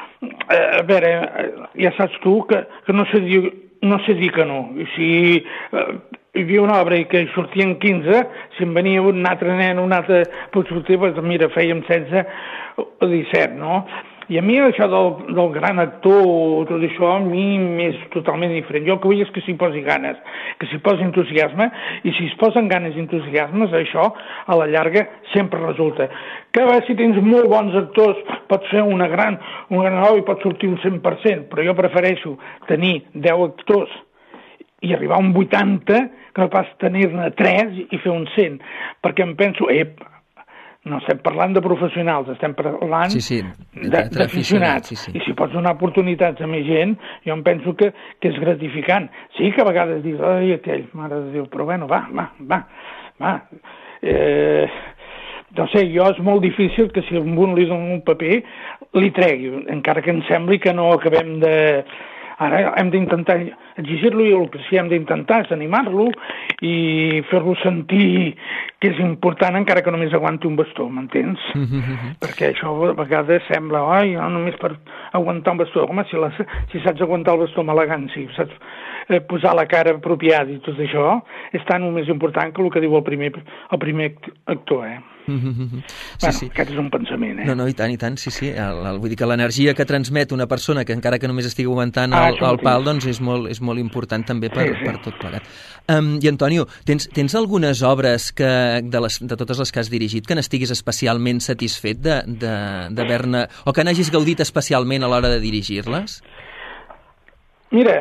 ja saps tu que no sé dir que no. Si hi havia una obra i que sortien 15, si em venia un altre nen, un altre pot sortir, doncs mira, fèiem 16 o 17, no? I a mi això del gran actor, tot això, a mi m'és totalment diferent. Jo el que vull és que s'hi posi ganes, que s'hi posi entusiasme, i si es posen ganes i entusiasmes, això, a la llarga, sempre resulta. Que a veure, si tens molt bons actors, pots fer una gran obra i pots sortir un 100%, però jo prefereixo tenir 10 actors i arribar a un 80 que no pas tenir-ne 3 i fer un 100, perquè em penso, no estem parlant de professionals, estem parlant d'aficionats. I si pots donar oportunitats a més gent, jo em penso que és gratificant. Sí que a vegades dius, ai, aquell, Mare de Déu, però bueno, va. no sé, jo és molt difícil que si a un li dono un paper li tregui, encara que em sembli que no acabem de... Ara hem d'intentar exigir-lo i el que sí hem d'intentar és animar-lo i fer-lo sentir que és important encara que només aguanti un bastó, m'entens? Perquè això a vegades sembla, ai, no, només per aguantar un bastó. Home, si saps aguantar el bastó amb elegància, si saps posar la cara apropiada i tot això, és tan o més important que el que diu el primer actor, Sí. Aquest és un pensament, No, i tant, sí. Vull dir que l'energia que transmet una persona que encara que només estigui aguantant el pal, doncs és molt important també per tot plegat. I Antonio, tens algunes obres de totes les que has dirigit que n'estiguis especialment satisfet d'haver-ne, o que n'hagis gaudit especialment a l'hora de dirigir-les? Mira,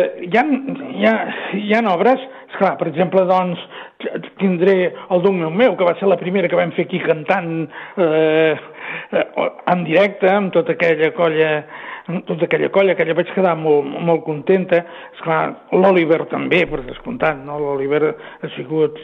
hi ha obres, esclar, per exemple, doncs, tindré el Duc meu, que va ser la primera que vam fer aquí cantant en directe, amb tota aquella colla, que ja vaig quedar molt contenta. Esclar, l'Oliver també, per descomptat, no? L'Oliver ha sigut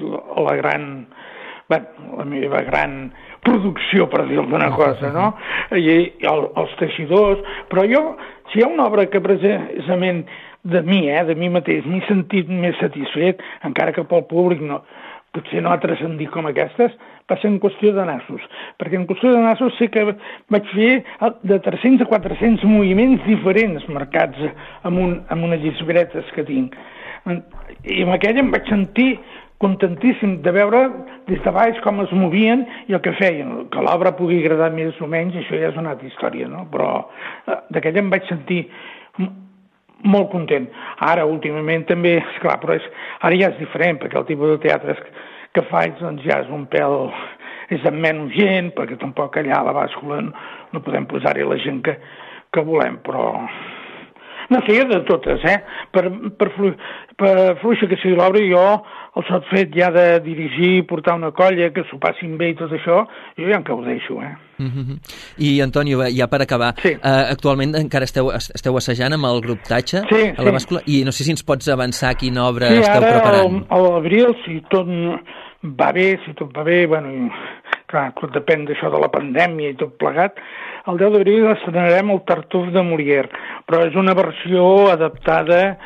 la meva gran producció, per dir alguna cosa, no? I els teixidors, però jo, si hi ha una obra que precisament de mi mateix m'he sentit més satisfet, encara que pel públic potser no ha transcendit com aquestes, va ser en Qüestió de nassos, perquè en Qüestió de nassos sé que vaig fer de 300 a 400 moviments diferents marcats amb unes llibretes que tinc. I amb aquella em vaig sentir contentíssim de veure des de baix com es movien i el que feien, que l'obra pugui agradar més o menys, això ja és una altra història, no? Però d'aquella em vaig sentir molt content. Ara, últimament, també, esclar, però ara ja és diferent, perquè el tipus de teatre que faig doncs ja és un pèl, és amb menys gent, perquè tampoc allà a la bàscula no podem posar-hi la gent que volem, però... No sé, de totes, per fluixa que sigui l'obra, jo el sot fet ja de dirigir, portar una colla, que s'ho passin bé i tot això, jo ja em gaudeixo, I, Antonio, ja per acabar, actualment encara esteu assajant amb el grup Tatxa a la bàscula, i no sé si ens pots avançar quina obra esteu preparant. Sí, ara, a l'abril, si tot va bé, bueno, clar, tot depèn d'això de la pandèmia i tot plegat, el 10 d'abril estrenarem el Tartuf de Molière, però és una versió adaptada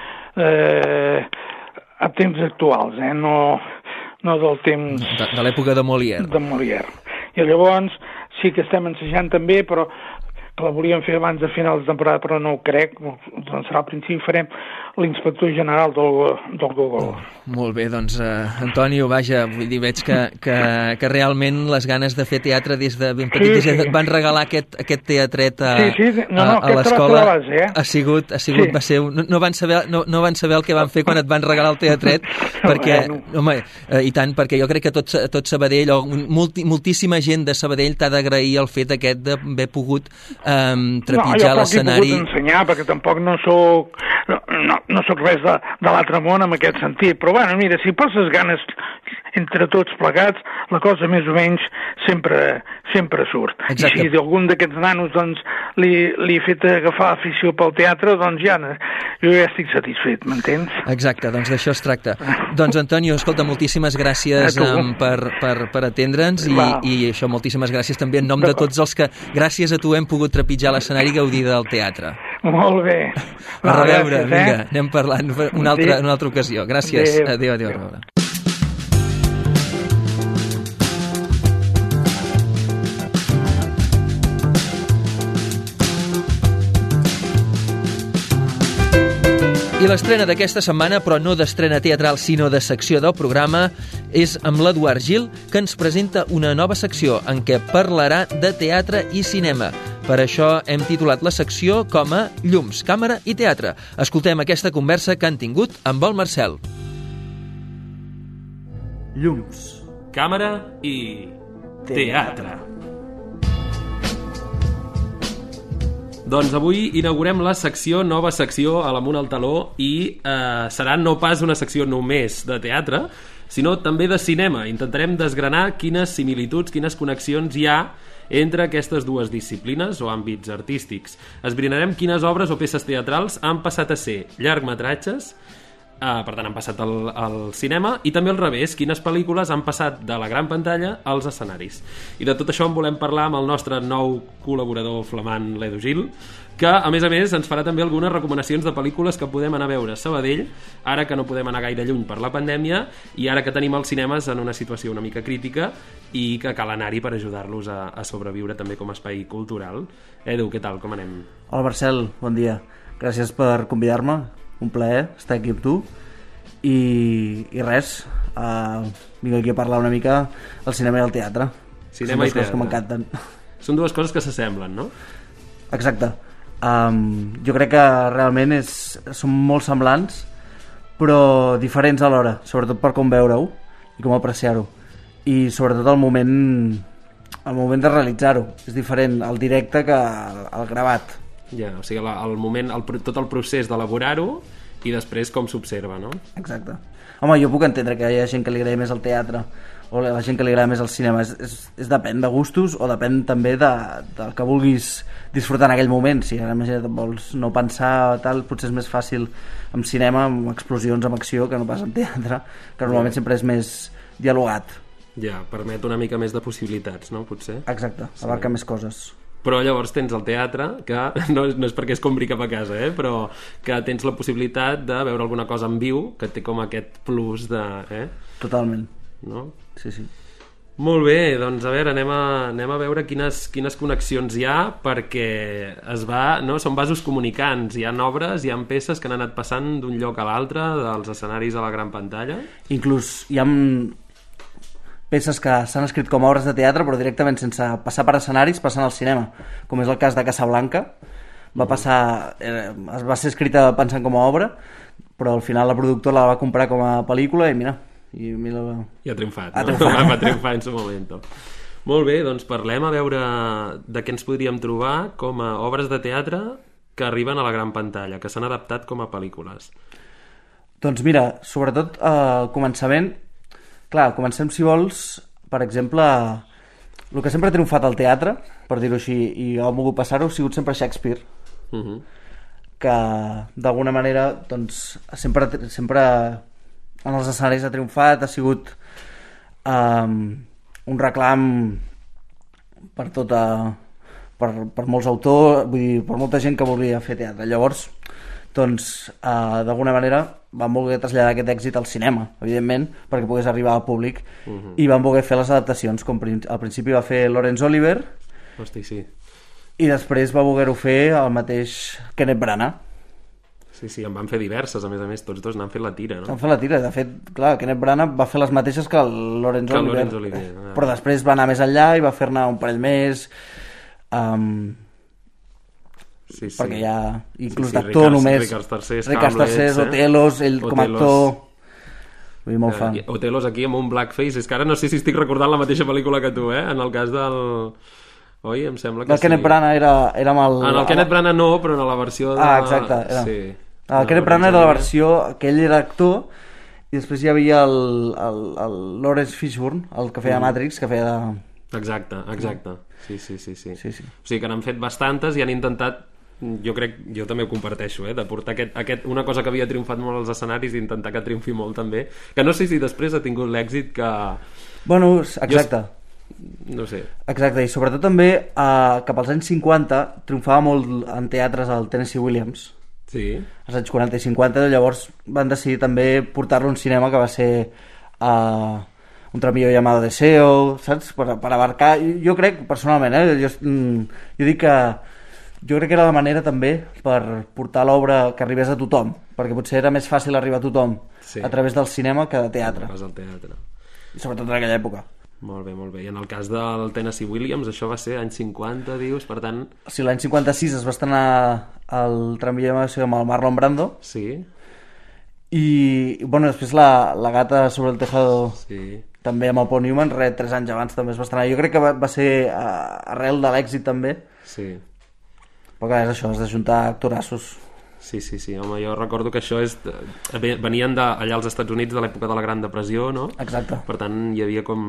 a temps actuals, no del temps... De l'època de Molière. De Molière. I llavors sí que estem ensajant també, però que la volíem fer abans de finals de temporada, però no ho crec, doncs serà al principi, farem l'inspector general del Google. Molt bé, doncs, Antonio, vaja, vull dir, veig que realment les ganes de fer teatre des de ben petit, et van regalar aquest teatret a l'escola, ha sigut, va ser... No van saber el que van fer quan et van regalar el teatret, perquè, home, i tant, perquè jo crec que tot Sabadell, o moltíssima gent de Sabadell t'ha d'agrair el fet aquest d'haver pogut trepitjar l'escenari. Jo poc he pogut ensenyar, perquè tampoc no soc res de l'altre món en aquest sentit, però bueno, mira, si poses ganes entre tots plegats, la cosa més o menys sempre surt. Exacte. I si d'algun d'aquests nanos doncs, li he fet agafar afició pel teatre, doncs jo ja estic satisfet, m'entens? Exacte, doncs d'això es tracta. Doncs Antonio, escolta, moltíssimes gràcies per atendre'ns i això, moltíssimes gràcies també en nom de tots els que gràcies a tu hem pogut trepitjar l'escenari i gaudir del teatre. Molt bé. A reveure, vinga, anem parlant una altra ocasió. Gràcies. Adéu, a reveure. I l'estrena d'aquesta setmana, però no d'estrena teatral, sinó de secció del programa, és amb l'Eduard Gil, que ens presenta una nova secció en què parlarà de teatre i cinema. Per això hem titulat la secció com a Llums, Càmera i Teatre. Escoltem aquesta conversa que han tingut amb el Marcel. Llums, càmera i teatre. Doncs avui inaugurem la nova secció a l'Amunt al Taló i serà no pas una secció només de teatre, sinó també de cinema. Intentarem desgranar quines similituds, quines connexions hi ha entre aquestes dues disciplines o àmbits artístics. Esbrinarem quines obres o peces teatrals han passat a ser llargmetratges, Per tant, han passat al cinema, i també al revés, quines pel·lícules han passat de la gran pantalla als escenaris. I de tot això en volem parlar amb el nostre nou col·laborador flamant, l'Edu Gil, que a més ens farà també algunes recomanacions de pel·lícules que podem anar a veure a Sabadell, ara que no podem anar gaire lluny per la pandèmia i ara que tenim els cinemes en una situació una mica crítica i que cal anar-hi per ajudar-los a sobreviure també com a espai cultural. Edu, què tal? Com anem? Hola Marcel, bon dia. Gràcies per convidar-me, un plaer estar aquí amb tu i res, vinc aquí a parlar una mica del cinema i el teatre. Cinema i teatre. Coses que m'encanten. Són dues coses que s'assemblen, no? Exacte. Jo crec que realment són molt semblants però diferents alhora, sobretot per com veure-ho i com apreciar-ho, i sobretot el moment de realitzar-ho és diferent el directe que el gravat. Ja, o sigui, el moment, tot el procés d'elaborar-ho i després com s'observa, no? Exacte. Home, jo puc entendre que hi ha gent que li agrada més el teatre o la gent que li agrada més el cinema, depèn de gustos o depèn també del que vulguis disfrutar en aquell moment. Si ara imagina't, vols no pensar tal, potser és més fàcil amb cinema, amb explosions, amb acció, que no pas en teatre, que normalment sempre és més dialogat. Ja, permet una mica més de possibilitats, no? Potser. Exacte, abarca més coses. Però llavors tens el teatre, que no és perquè es compri cap a casa, però que tens la possibilitat de veure alguna cosa en viu, que té com aquest plus de... Totalment. No? Sí. Molt bé, doncs a veure, anem a veure quines connexions hi ha, perquè són vasos comunicants, hi ha obres, hi ha peces que han anat passant d'un lloc a l'altre, dels escenaris a la gran pantalla. Inclús hi ha peces que s'han escrit com a obres de teatre però directament sense passar per escenaris passant al cinema, com és el cas de Casablanca. Va ser escrita pensant com a obra, però al final la productora la va comprar com a pel·lícula i i ha triomfat, va triomfar en su moment. Molt bé, doncs parlem a veure de què ens podríem trobar com a obres de teatre que arriben a la gran pantalla, que s'han adaptat com a pel·lícules. Doncs mira, sobretot al començament, clar, comencem, si vols, per exemple, el que sempre ha triomfat al teatre, per dir-ho així, i ha volgut passar-ho, ha sigut sempre Shakespeare, que d'alguna manera doncs, sempre en els escenaris ha triomfat, ha sigut un reclam per molts autors, vull dir, per molta gent que volia fer teatre. Llavors, doncs, d'alguna manera van voler traslladar aquest èxit al cinema, evidentment, perquè pogués arribar al públic, i van voler fer les adaptacions, com al principi va fer Laurence Olivier. Hosti, sí. I després va voler-ho fer el mateix Kenneth Branagh. Sí, en van fer diverses, a més, tots dos n'han fet la tira, no? Han fet la tira, de fet, clar, Kenneth Branagh va fer les mateixes que el Laurence Olivier. Però després va anar més enllà i va fer-ne un parell més, perquè hi ha inclús d'actor només Ricard III, Otelos, ell com a actor, vull dir, molt fan. Otelos aquí amb un blackface, és que ara no sé si estic recordant la mateixa pel·lícula que tu, en el cas del... Oi? Em sembla que sí. El Kenneth Branagh era amb el... En el Kenneth Branagh no, però en la versió de... exacte, era. Sí. El Kenneth Branagh era la versió que ell era actor i després hi havia el Lawrence Fishburne, el que feia Matrix, que feia de... Exacte. Sí. Sí. O sigui que n'han fet bastantes i han intentat, jo també ho comparteixo, de portar una cosa que havia triomfat molt als escenaris i intentar que triomfi molt també, que no sé si després ha tingut l'èxit que... Bueno, exacte. No sé. Exacte, i sobretot també cap als anys 50 triomfava molt en teatres el Tennessee Williams. Sí. Als anys 40 i 50, llavors van decidir també portar-lo a un cinema que va ser un tramillo llamado Deseo, saps? Per abarcar, jo crec, personalment, jo dic que jo crec que era la manera també per portar l'obra que arribés a tothom, perquè potser era més fàcil arribar a tothom a través del cinema que de teatre. I sobretot en aquella època. Molt bé. I en el cas del Tennessee Williams, això va ser anys 50, dius, per tant... Sí, l'any 56 es va estrenar el tramvia amb el Marlon Brando. Sí. I, bueno, després la gata sobre el tejado, sí, també amb el Paul Newman, 3 anys abans també es va estrenar. Jo crec que va ser arrel de l'èxit també. Sí. Però clar, és això, has de juntar actorassos. Sí, home, jo recordo que això venien allà als Estats Units de l'època de la Gran Depressió, no? Exacte. Per tant, hi havia com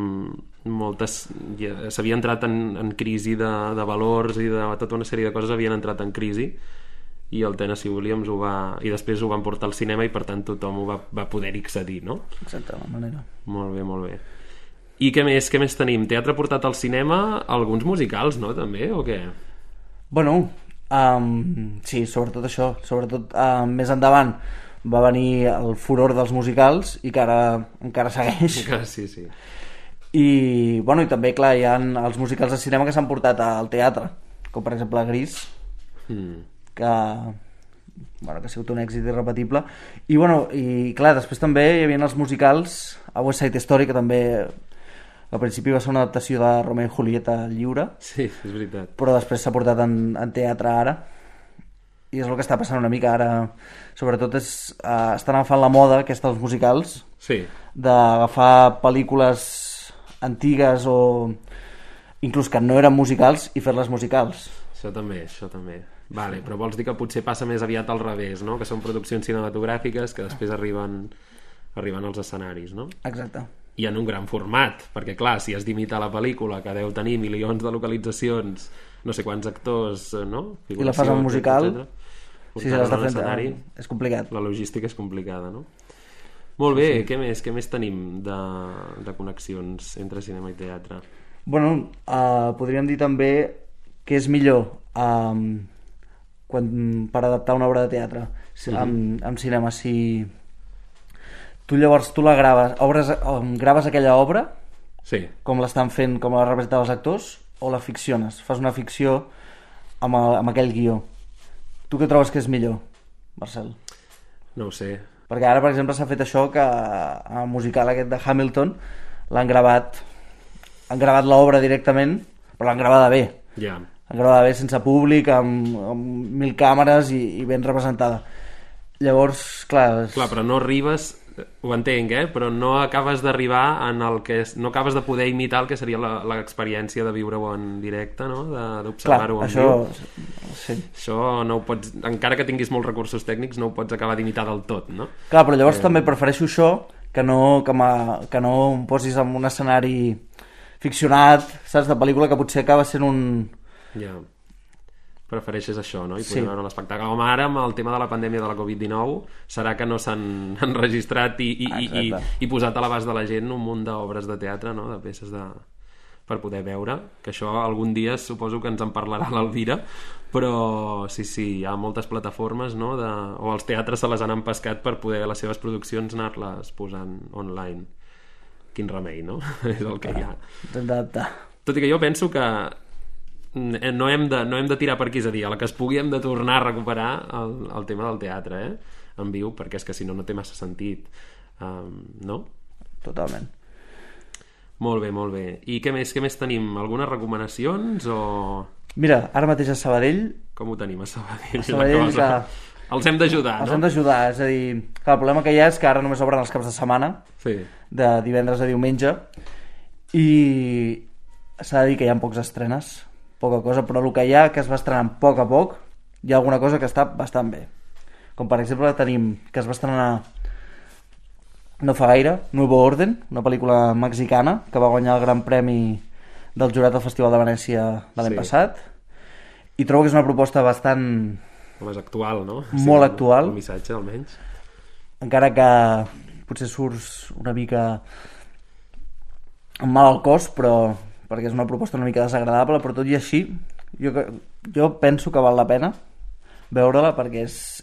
s'havia entrat en crisi de valors i de tota una sèrie de coses havien entrat en crisi i el Tennessee Williams i després ho van portar al cinema i per tant tothom va poder-hi accedir, no? Exacte, de manera. Molt bé, molt bé. I què més tenim? Teatre portat al cinema, alguns musicals, no, també, o què? Bueno, sí, sobretot això. Sobretot més endavant va venir el furor dels musicals i que ara encara segueix. Sí. I, bueno, i també, clar, hi ha els musicals de cinema que s'han portat al teatre, com per exemple Gris, que ha sigut un èxit irrepetible. I, bueno, i clar, després també hi havia els musicals a West Side Story, que també al principi va ser una adaptació de Romeo i Julieta lliure. Sí, és veritat. Però després s'ha portat en teatre ara. I és el que està passant una mica ara. Sobretot estan agafant la moda aquesta dels musicals, sí, d'agafar pel·lícules antigues o inclús que no eren musicals i fer-les musicals. Això també. Vale, però vols dir que potser passa més aviat al revés, no? Que són produccions cinematogràfiques que després arriben als escenaris, no? Exacte. I en un gran format, perquè clar, si has d'imitar la pel·lícula que deu tenir milions de localitzacions, no sé quants actors, no? I la fas en musical, si l'has de fer és complicat. La logística és complicada, no? Molt bé, sí. Què més tenim de connexions entre cinema i teatre? Bueno, podríem dir també que és millor per adaptar una obra de teatre en cinema. Si tu llavors la graves aquella obra, sí, com l'estan fent, com la representen els actors, o la ficciones, fas una ficció amb aquell guió. Tu què trobes que és millor, Marcel? No ho sé. Perquè ara, per exemple, s'ha fet això que el musical aquest de Hamilton han gravat l'obra directament, però l'han gravada bé. Ja. L'han gravada bé sense públic, amb 1.000 càmeres i ben representada. Llavors, clar... Clar, però no arribes... Ho entenc, però no acabes d'arribar no acabes de poder imitar el que seria l'experiència de viure-ho en directe, no? D'observar-ho en viu. Sí. Això no ho pots, encara que tinguis molts recursos tècnics, no ho pots acabar d'imitar del tot, no? Clar, però llavors també prefereixo això que no em posis en un escenari ficcionat, saps, de pel·lícula que potser acaba sent un... Ja. Prefereixes això, no? I sí, poder veure l'espectacle. Com ara, amb el tema de la pandèmia de la Covid-19, serà que no s'han enregistrat i posat a l'abast de la gent un munt d'obres de teatre, no? De peces per poder veure, que això algun dia suposo que ens en parlarà l'Elvira, però sí, hi ha moltes plataformes, no? O els teatres se les han empescat per poder les seves produccions anar-les posant online. Quin remei, no? És el que hi ha. Tot i que jo penso que no hem de tirar per aquí, és a dir, a la que es pugui hem de tornar a recuperar el tema del teatre, en viu, perquè és que si no té massa sentit, no? Totalment. Molt bé. I què més tenim? Algunes recomanacions o... Mira, ara mateix a Sabadell... Com ho tenim a Sabadell? Que... Els hem d'ajudar, no? Els hem d'ajudar, és a dir... Clar, el problema que hi ha és que ara només obren els caps de setmana, sí, de divendres a diumenge, i s'ha de dir que hi ha pocs estrenes, poca cosa, però el que hi ha, que es va estrenant a poc, hi ha alguna cosa que està bastant bé. Com per exemple tenim que es va estrenar no fa gaire, Nuevo Orden, una pel·lícula mexicana que va guanyar el Gran Premi del jurat del Festival de Venècia de l'any passat, i trobo que és una proposta bastant... més actual, no? Molt actual. El missatge, almenys. Encara que potser surts una mica amb mal al cos, però perquè és una proposta una mica desagradable, però tot i així jo penso que val la pena veure-la, perquè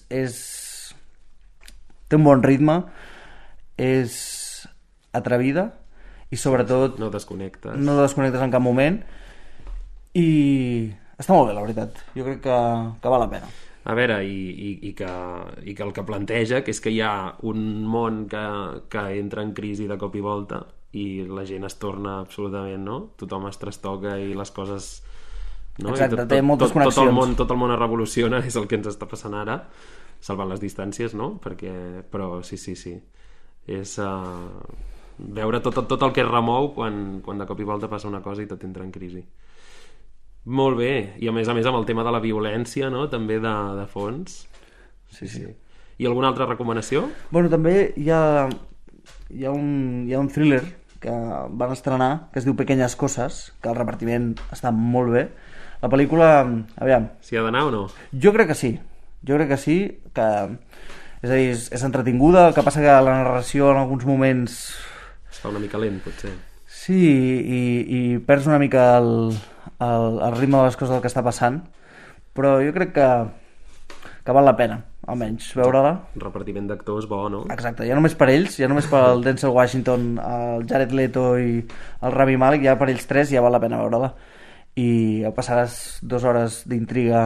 té un bon ritme, és atrevida i sobretot no desconnectes en cap moment, i està molt bé, la veritat. Jo crec que val la pena. A veure, i que el que planteja, que és que hi ha un món que entra en crisi de cop i volta i la gent es torna absolutament, no? Tothom es trastoca i les coses, no? Exacte, té moltes connexions. Tot el món es revoluciona, és el que ens està passant ara, salvant les distàncies, no? Però sí. És veure tot el que es remou quan de cop i volta passa una cosa i tot entra en crisi. Molt bé, i a més amb el tema de la violència, no? També de fons. Sí. I alguna altra recomanació? Bueno, també hi ha un thriller que van estrenar, que es diu Pequeñas Cosas, que el repartiment està molt bé. La pel·lícula, aviam... S'hi ha d'anar o no? Jo crec que sí. Jo crec que sí, que és a dir, és entretinguda, el que passa que la narració en alguns moments es fa una mica lent, potser. Sí, i perds una mica el ritme de les coses del que està passant, però jo crec que val la pena, almenys, veure-la. Un repartiment d'actors bo, no? Exacte, ja només per ells, ja només pel Denzel Washington, el Jared Leto i el Rami Malek, ja per ells tres ja val la pena veure-la. I passaràs 2 hores d'intriga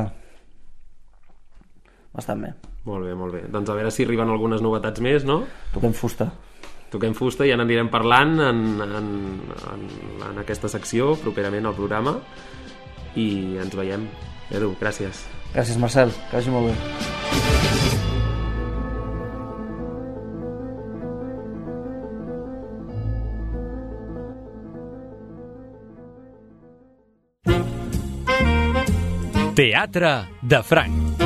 bastant bé. Molt bé, molt bé. Doncs a veure si arriben algunes novetats més, no? Toquem fusta. Toquem fusta i ja n'anirem parlant en aquesta secció, properament al programa, i ens veiem. Edu, gràcies. Gràcies, Marcel, que vagi molt bé. Teatre de Franc.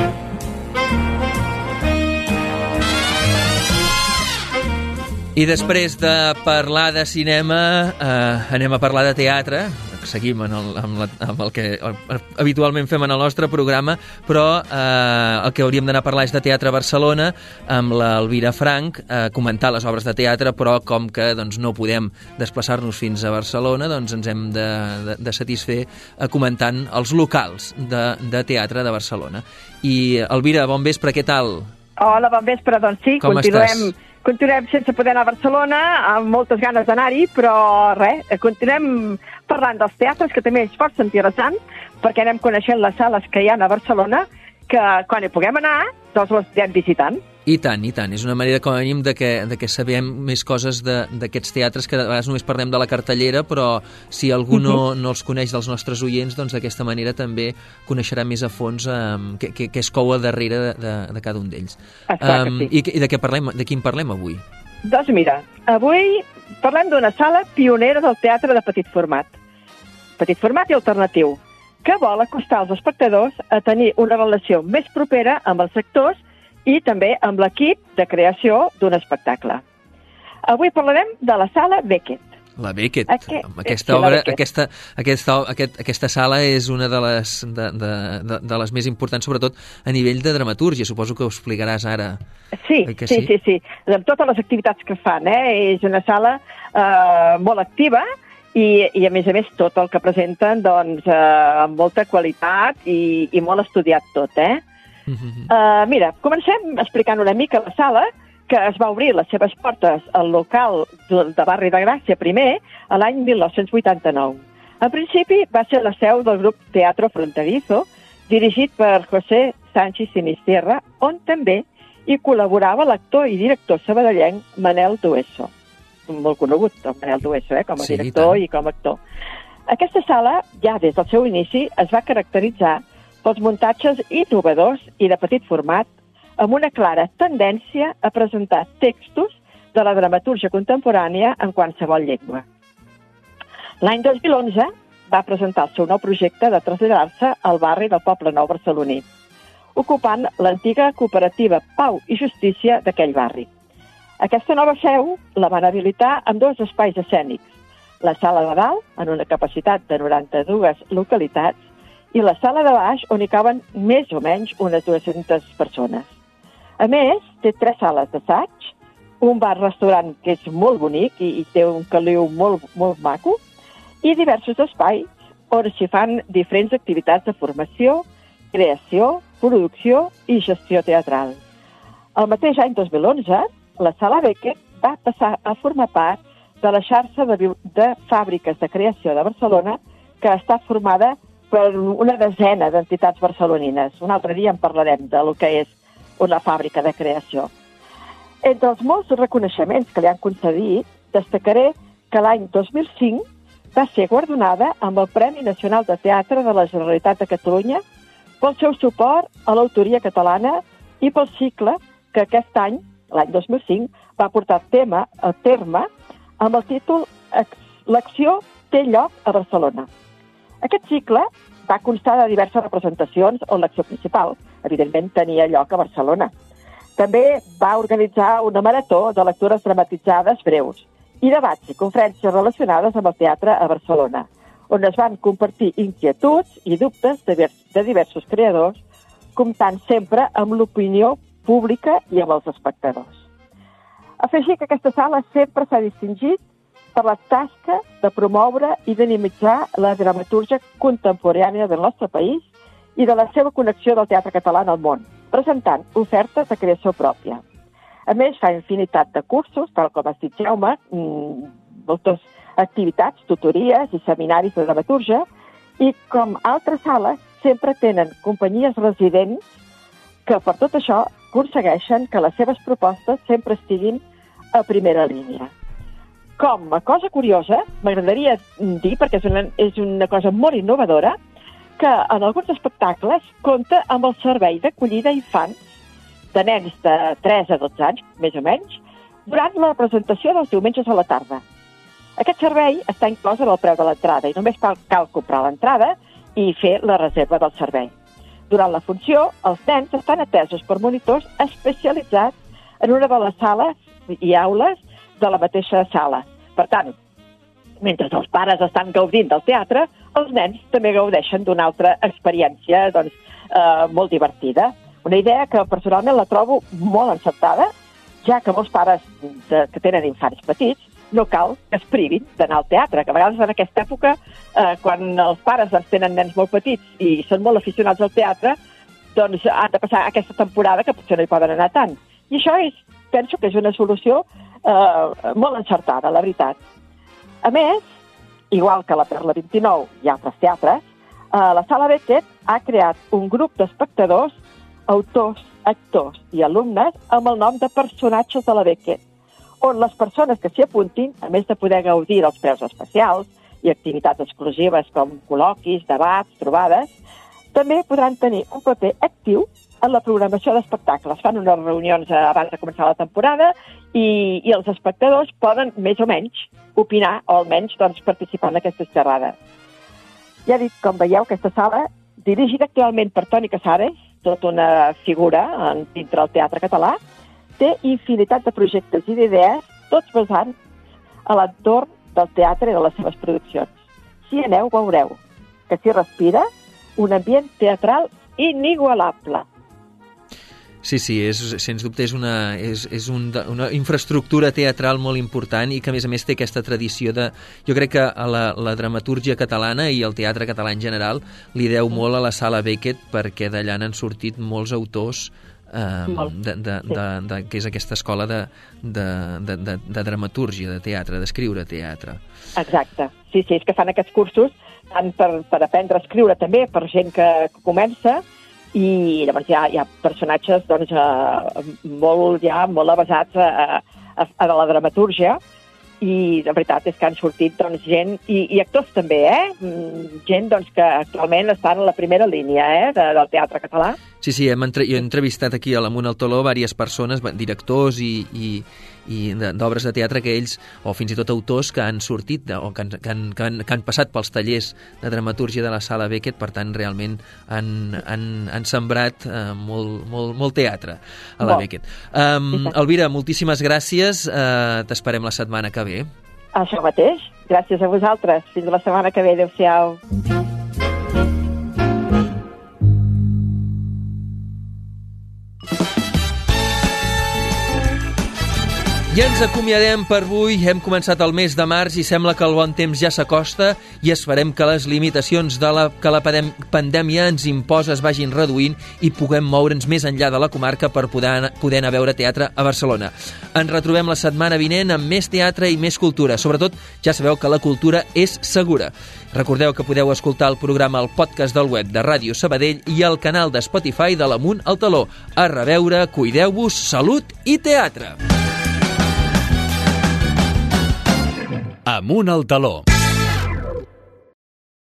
I després de parlar de cinema, anem a parlar de teatre. Seguim amb el que habitualment fem en el nostre programa, però el que hauríem d'anar a parlar és de Teatre a Barcelona, amb l'Elvira Franc, comentar les obres de teatre, però com que doncs, no podem desplaçar-nos fins a Barcelona, doncs ens hem de satisfer comentant els locals de teatre de Barcelona. I Elvira, bon vespre, què tal? Hola, bon vespre, doncs sí, continuem sense poder anar a Barcelona, amb moltes ganes d'anar-hi, però res, continuem parlant dels teatres, que també és força interessant, perquè anem coneixent les sales que hi ha a Barcelona, que quan hi puguem anar, doncs les anem visitant. I tant, i tant. És una manera, com a mínim, de que sabem més coses d'aquests teatres, que a vegades només parlem de la cartellera, però si algú no els coneix dels nostres oients, doncs d'aquesta manera també coneixerà més a fons què es cou a darrere de cada un d'ells. Sí. I de quin parlem avui? Doncs mira, avui parlem d'una sala pionera del teatre de petit format i alternatiu, que vol acostar els espectadors a tenir una relació més propera amb els actors i també amb l'equip de creació d'un espectacle. Avui parlarem de la sala Beckett. La Beckett. Aquesta sala és una de les més importants, sobretot a nivell de dramatúrgia. Suposo que ho explicaràs ara. Sí. Amb totes les activitats que fan, és una sala molt activa i a més tot el que presenten doncs, amb molta qualitat i molt estudiat tot, Mira, comencem explicant una mica la sala, que es va obrir les seves portes al local de Barri de Gràcia primer, a l'any 1989. En principi va ser la seu del grup Teatro Fronterizo, dirigit per José Sánchez Sinisterra, on també hi col·laborava l'actor i director sabadellenc Manel Dueso. Molt conegut, el Manel Dueso, com a director i com a actor. Aquesta sala, ja des del seu inici, es va caracteritzar pels muntatges innovadors i de petit format, amb una clara tendència a presentar textos de la dramatúrgia contemporània en qualsevol llengua. L'any 2011 va presentar el seu nou projecte de traslladar-se al barri del Poble Nou barceloní, ocupant l'antiga cooperativa Pau i Justícia d'aquell barri. Aquesta nova seu la van habilitar amb 2 espais escènics, la sala de dalt, en una capacitat de 92 localitats, i la sala de baix, on hi caben més o menys unes 200 persones. A més, té 3 sales d'assaig, un bar-restaurant que és molt bonic i té un caliu molt maco, i diversos espais on s'hi fan diferents activitats de formació, creació, producció i gestió teatral. El mateix any 2011, la sala Beckett va passar a formar part de la xarxa de fàbriques de creació de Barcelona, que està formada per una desena d'entitats barcelonines. Un altre dia en parlarem de lo que és una fàbrica de creació. Entre els molts reconeixements que li han concedit, destacaré que l'any 2005 va ser guardonada amb el Premi Nacional de Teatre de la Generalitat de Catalunya pel seu suport a l'autoria catalana i pel cicle que aquest any, l'any 2005, va portar a terme amb el títol L'acció té lloc a Barcelona. Aquest cicle va constar de diverses representacions on l'acció principal, evidentment, tenia lloc a Barcelona. També va organitzar una marató de lectures dramatitzades breus i debats i conferències relacionades amb el teatre a Barcelona, on es van compartir inquietuds i dubtes de diversos creadors comptant sempre amb l'opinió pública i amb els espectadors. Afegir que aquesta sala sempre s'ha distingit per la tasca de promoure i dinamitzar la dramatúrgia contemporània del nostre país i de la seva connexió del teatre català en el món, presentant ofertes de creació pròpia. A més, fa infinitat de cursos, tal com has dit, Jaume, moltes activitats, tutories i seminaris de dramatúrgia, i com altres sales sempre tenen companyies residents que per tot això aconsegueixen que les seves propostes sempre estiguin a primera línia. Com a cosa curiosa, m'agradaria dir, perquè és una cosa molt innovadora, que en alguns espectacles compta amb el servei d'acollida a infants de nens de 3 a 12 anys, més o menys, durant la presentació dels diumenges a la tarda. Aquest servei està inclòs en el preu de l'entrada i només cal comprar l'entrada i fer la reserva del servei. Durant la funció, els nens estan atesos per monitors especialitzats en una de les sales i aules de la mateixa sala. Per tant, mentre els pares estan gaudint del teatre, els nens també gaudeixen d'una altra experiència molt divertida. Una idea que personalment la trobo molt encertada, ja que molts pares que tenen infants petits no cal que es privin d'anar al teatre, que a vegades en aquesta època, quan els pares tenen nens molt petits i són molt aficionats al teatre, doncs han de passar aquesta temporada que potser no hi poden anar tant. I això penso que és una solució molt encertada, la veritat. A més, igual que la Perla 29 i altres teatres, la Sala Beckett ha creat un grup d'espectadors, autors, actors i alumnes amb el nom de personatges de la Beckett, on les persones que s'hi apuntin, a més de poder gaudir dels preus especials i activitats exclusives com col·loquis, debats, trobades, també podran tenir un paper actiu en la programació d'espectacles. Fan unes reunions abans de començar la temporada i els espectadors poden, més o menys, opinar o almenys participar en aquestes xerrades. Ja dic, com veieu, aquesta sala, dirigida actualment per Toni Casares, tota una figura dintre el teatre català, té infinitat de projectes i d'idees, tots basant a l'entorn del teatre i de les seves produccions. Si aneu, veureu que s'hi respira un ambient teatral inigualable. Sí, sens dubte és una infraestructura teatral molt important i que, a més té aquesta tradició de... Jo crec que a la dramatúrgia catalana i el teatre català en general li deu molt a la Sala Beckett, perquè d'allà n'han sortit molts autors que és aquesta escola de dramatúrgia, de teatre, d'escriure teatre. Exacte. Sí, és que fan aquests cursos tant per aprendre a escriure també, per gent que comença, i llavors hi ha personatges molt avasats a la dramatúrgia, i la veritat és que han sortit gent, i actors també, gent que actualment estan a la primera línia del teatre català. Sí, jo he entrevistat aquí a l'Amunt al Taló diverses persones, directors i d'obres de teatre que ells, o fins i tot autors que han sortit o que han passat pels tallers de dramatúrgia de la Sala Beckett, per tant realment han sembrat molt teatre a la Beckett. Elvira, moltíssimes gràcies, t'esperem la setmana que ve. Això mateix, gràcies a vosaltres, fins la setmana que ve, adéu-siau. I ens acomiadem per avui. Hem començat el mes de març i sembla que el bon temps ja s'acosta i esperem que les limitacions que la pandèmia ens imposa es vagin reduint i puguem moure'ns més enllà de la comarca per poder anar a veure teatre a Barcelona. Ens retrobem la setmana vinent amb més teatre i més cultura. Sobretot, ja sabeu que la cultura és segura. Recordeu que podeu escoltar el programa al podcast del web de Ràdio Sabadell i al canal de Spotify de l'Amunt al Taló. A reveure, cuideu-vos, salut i teatre! Amunt al Taló.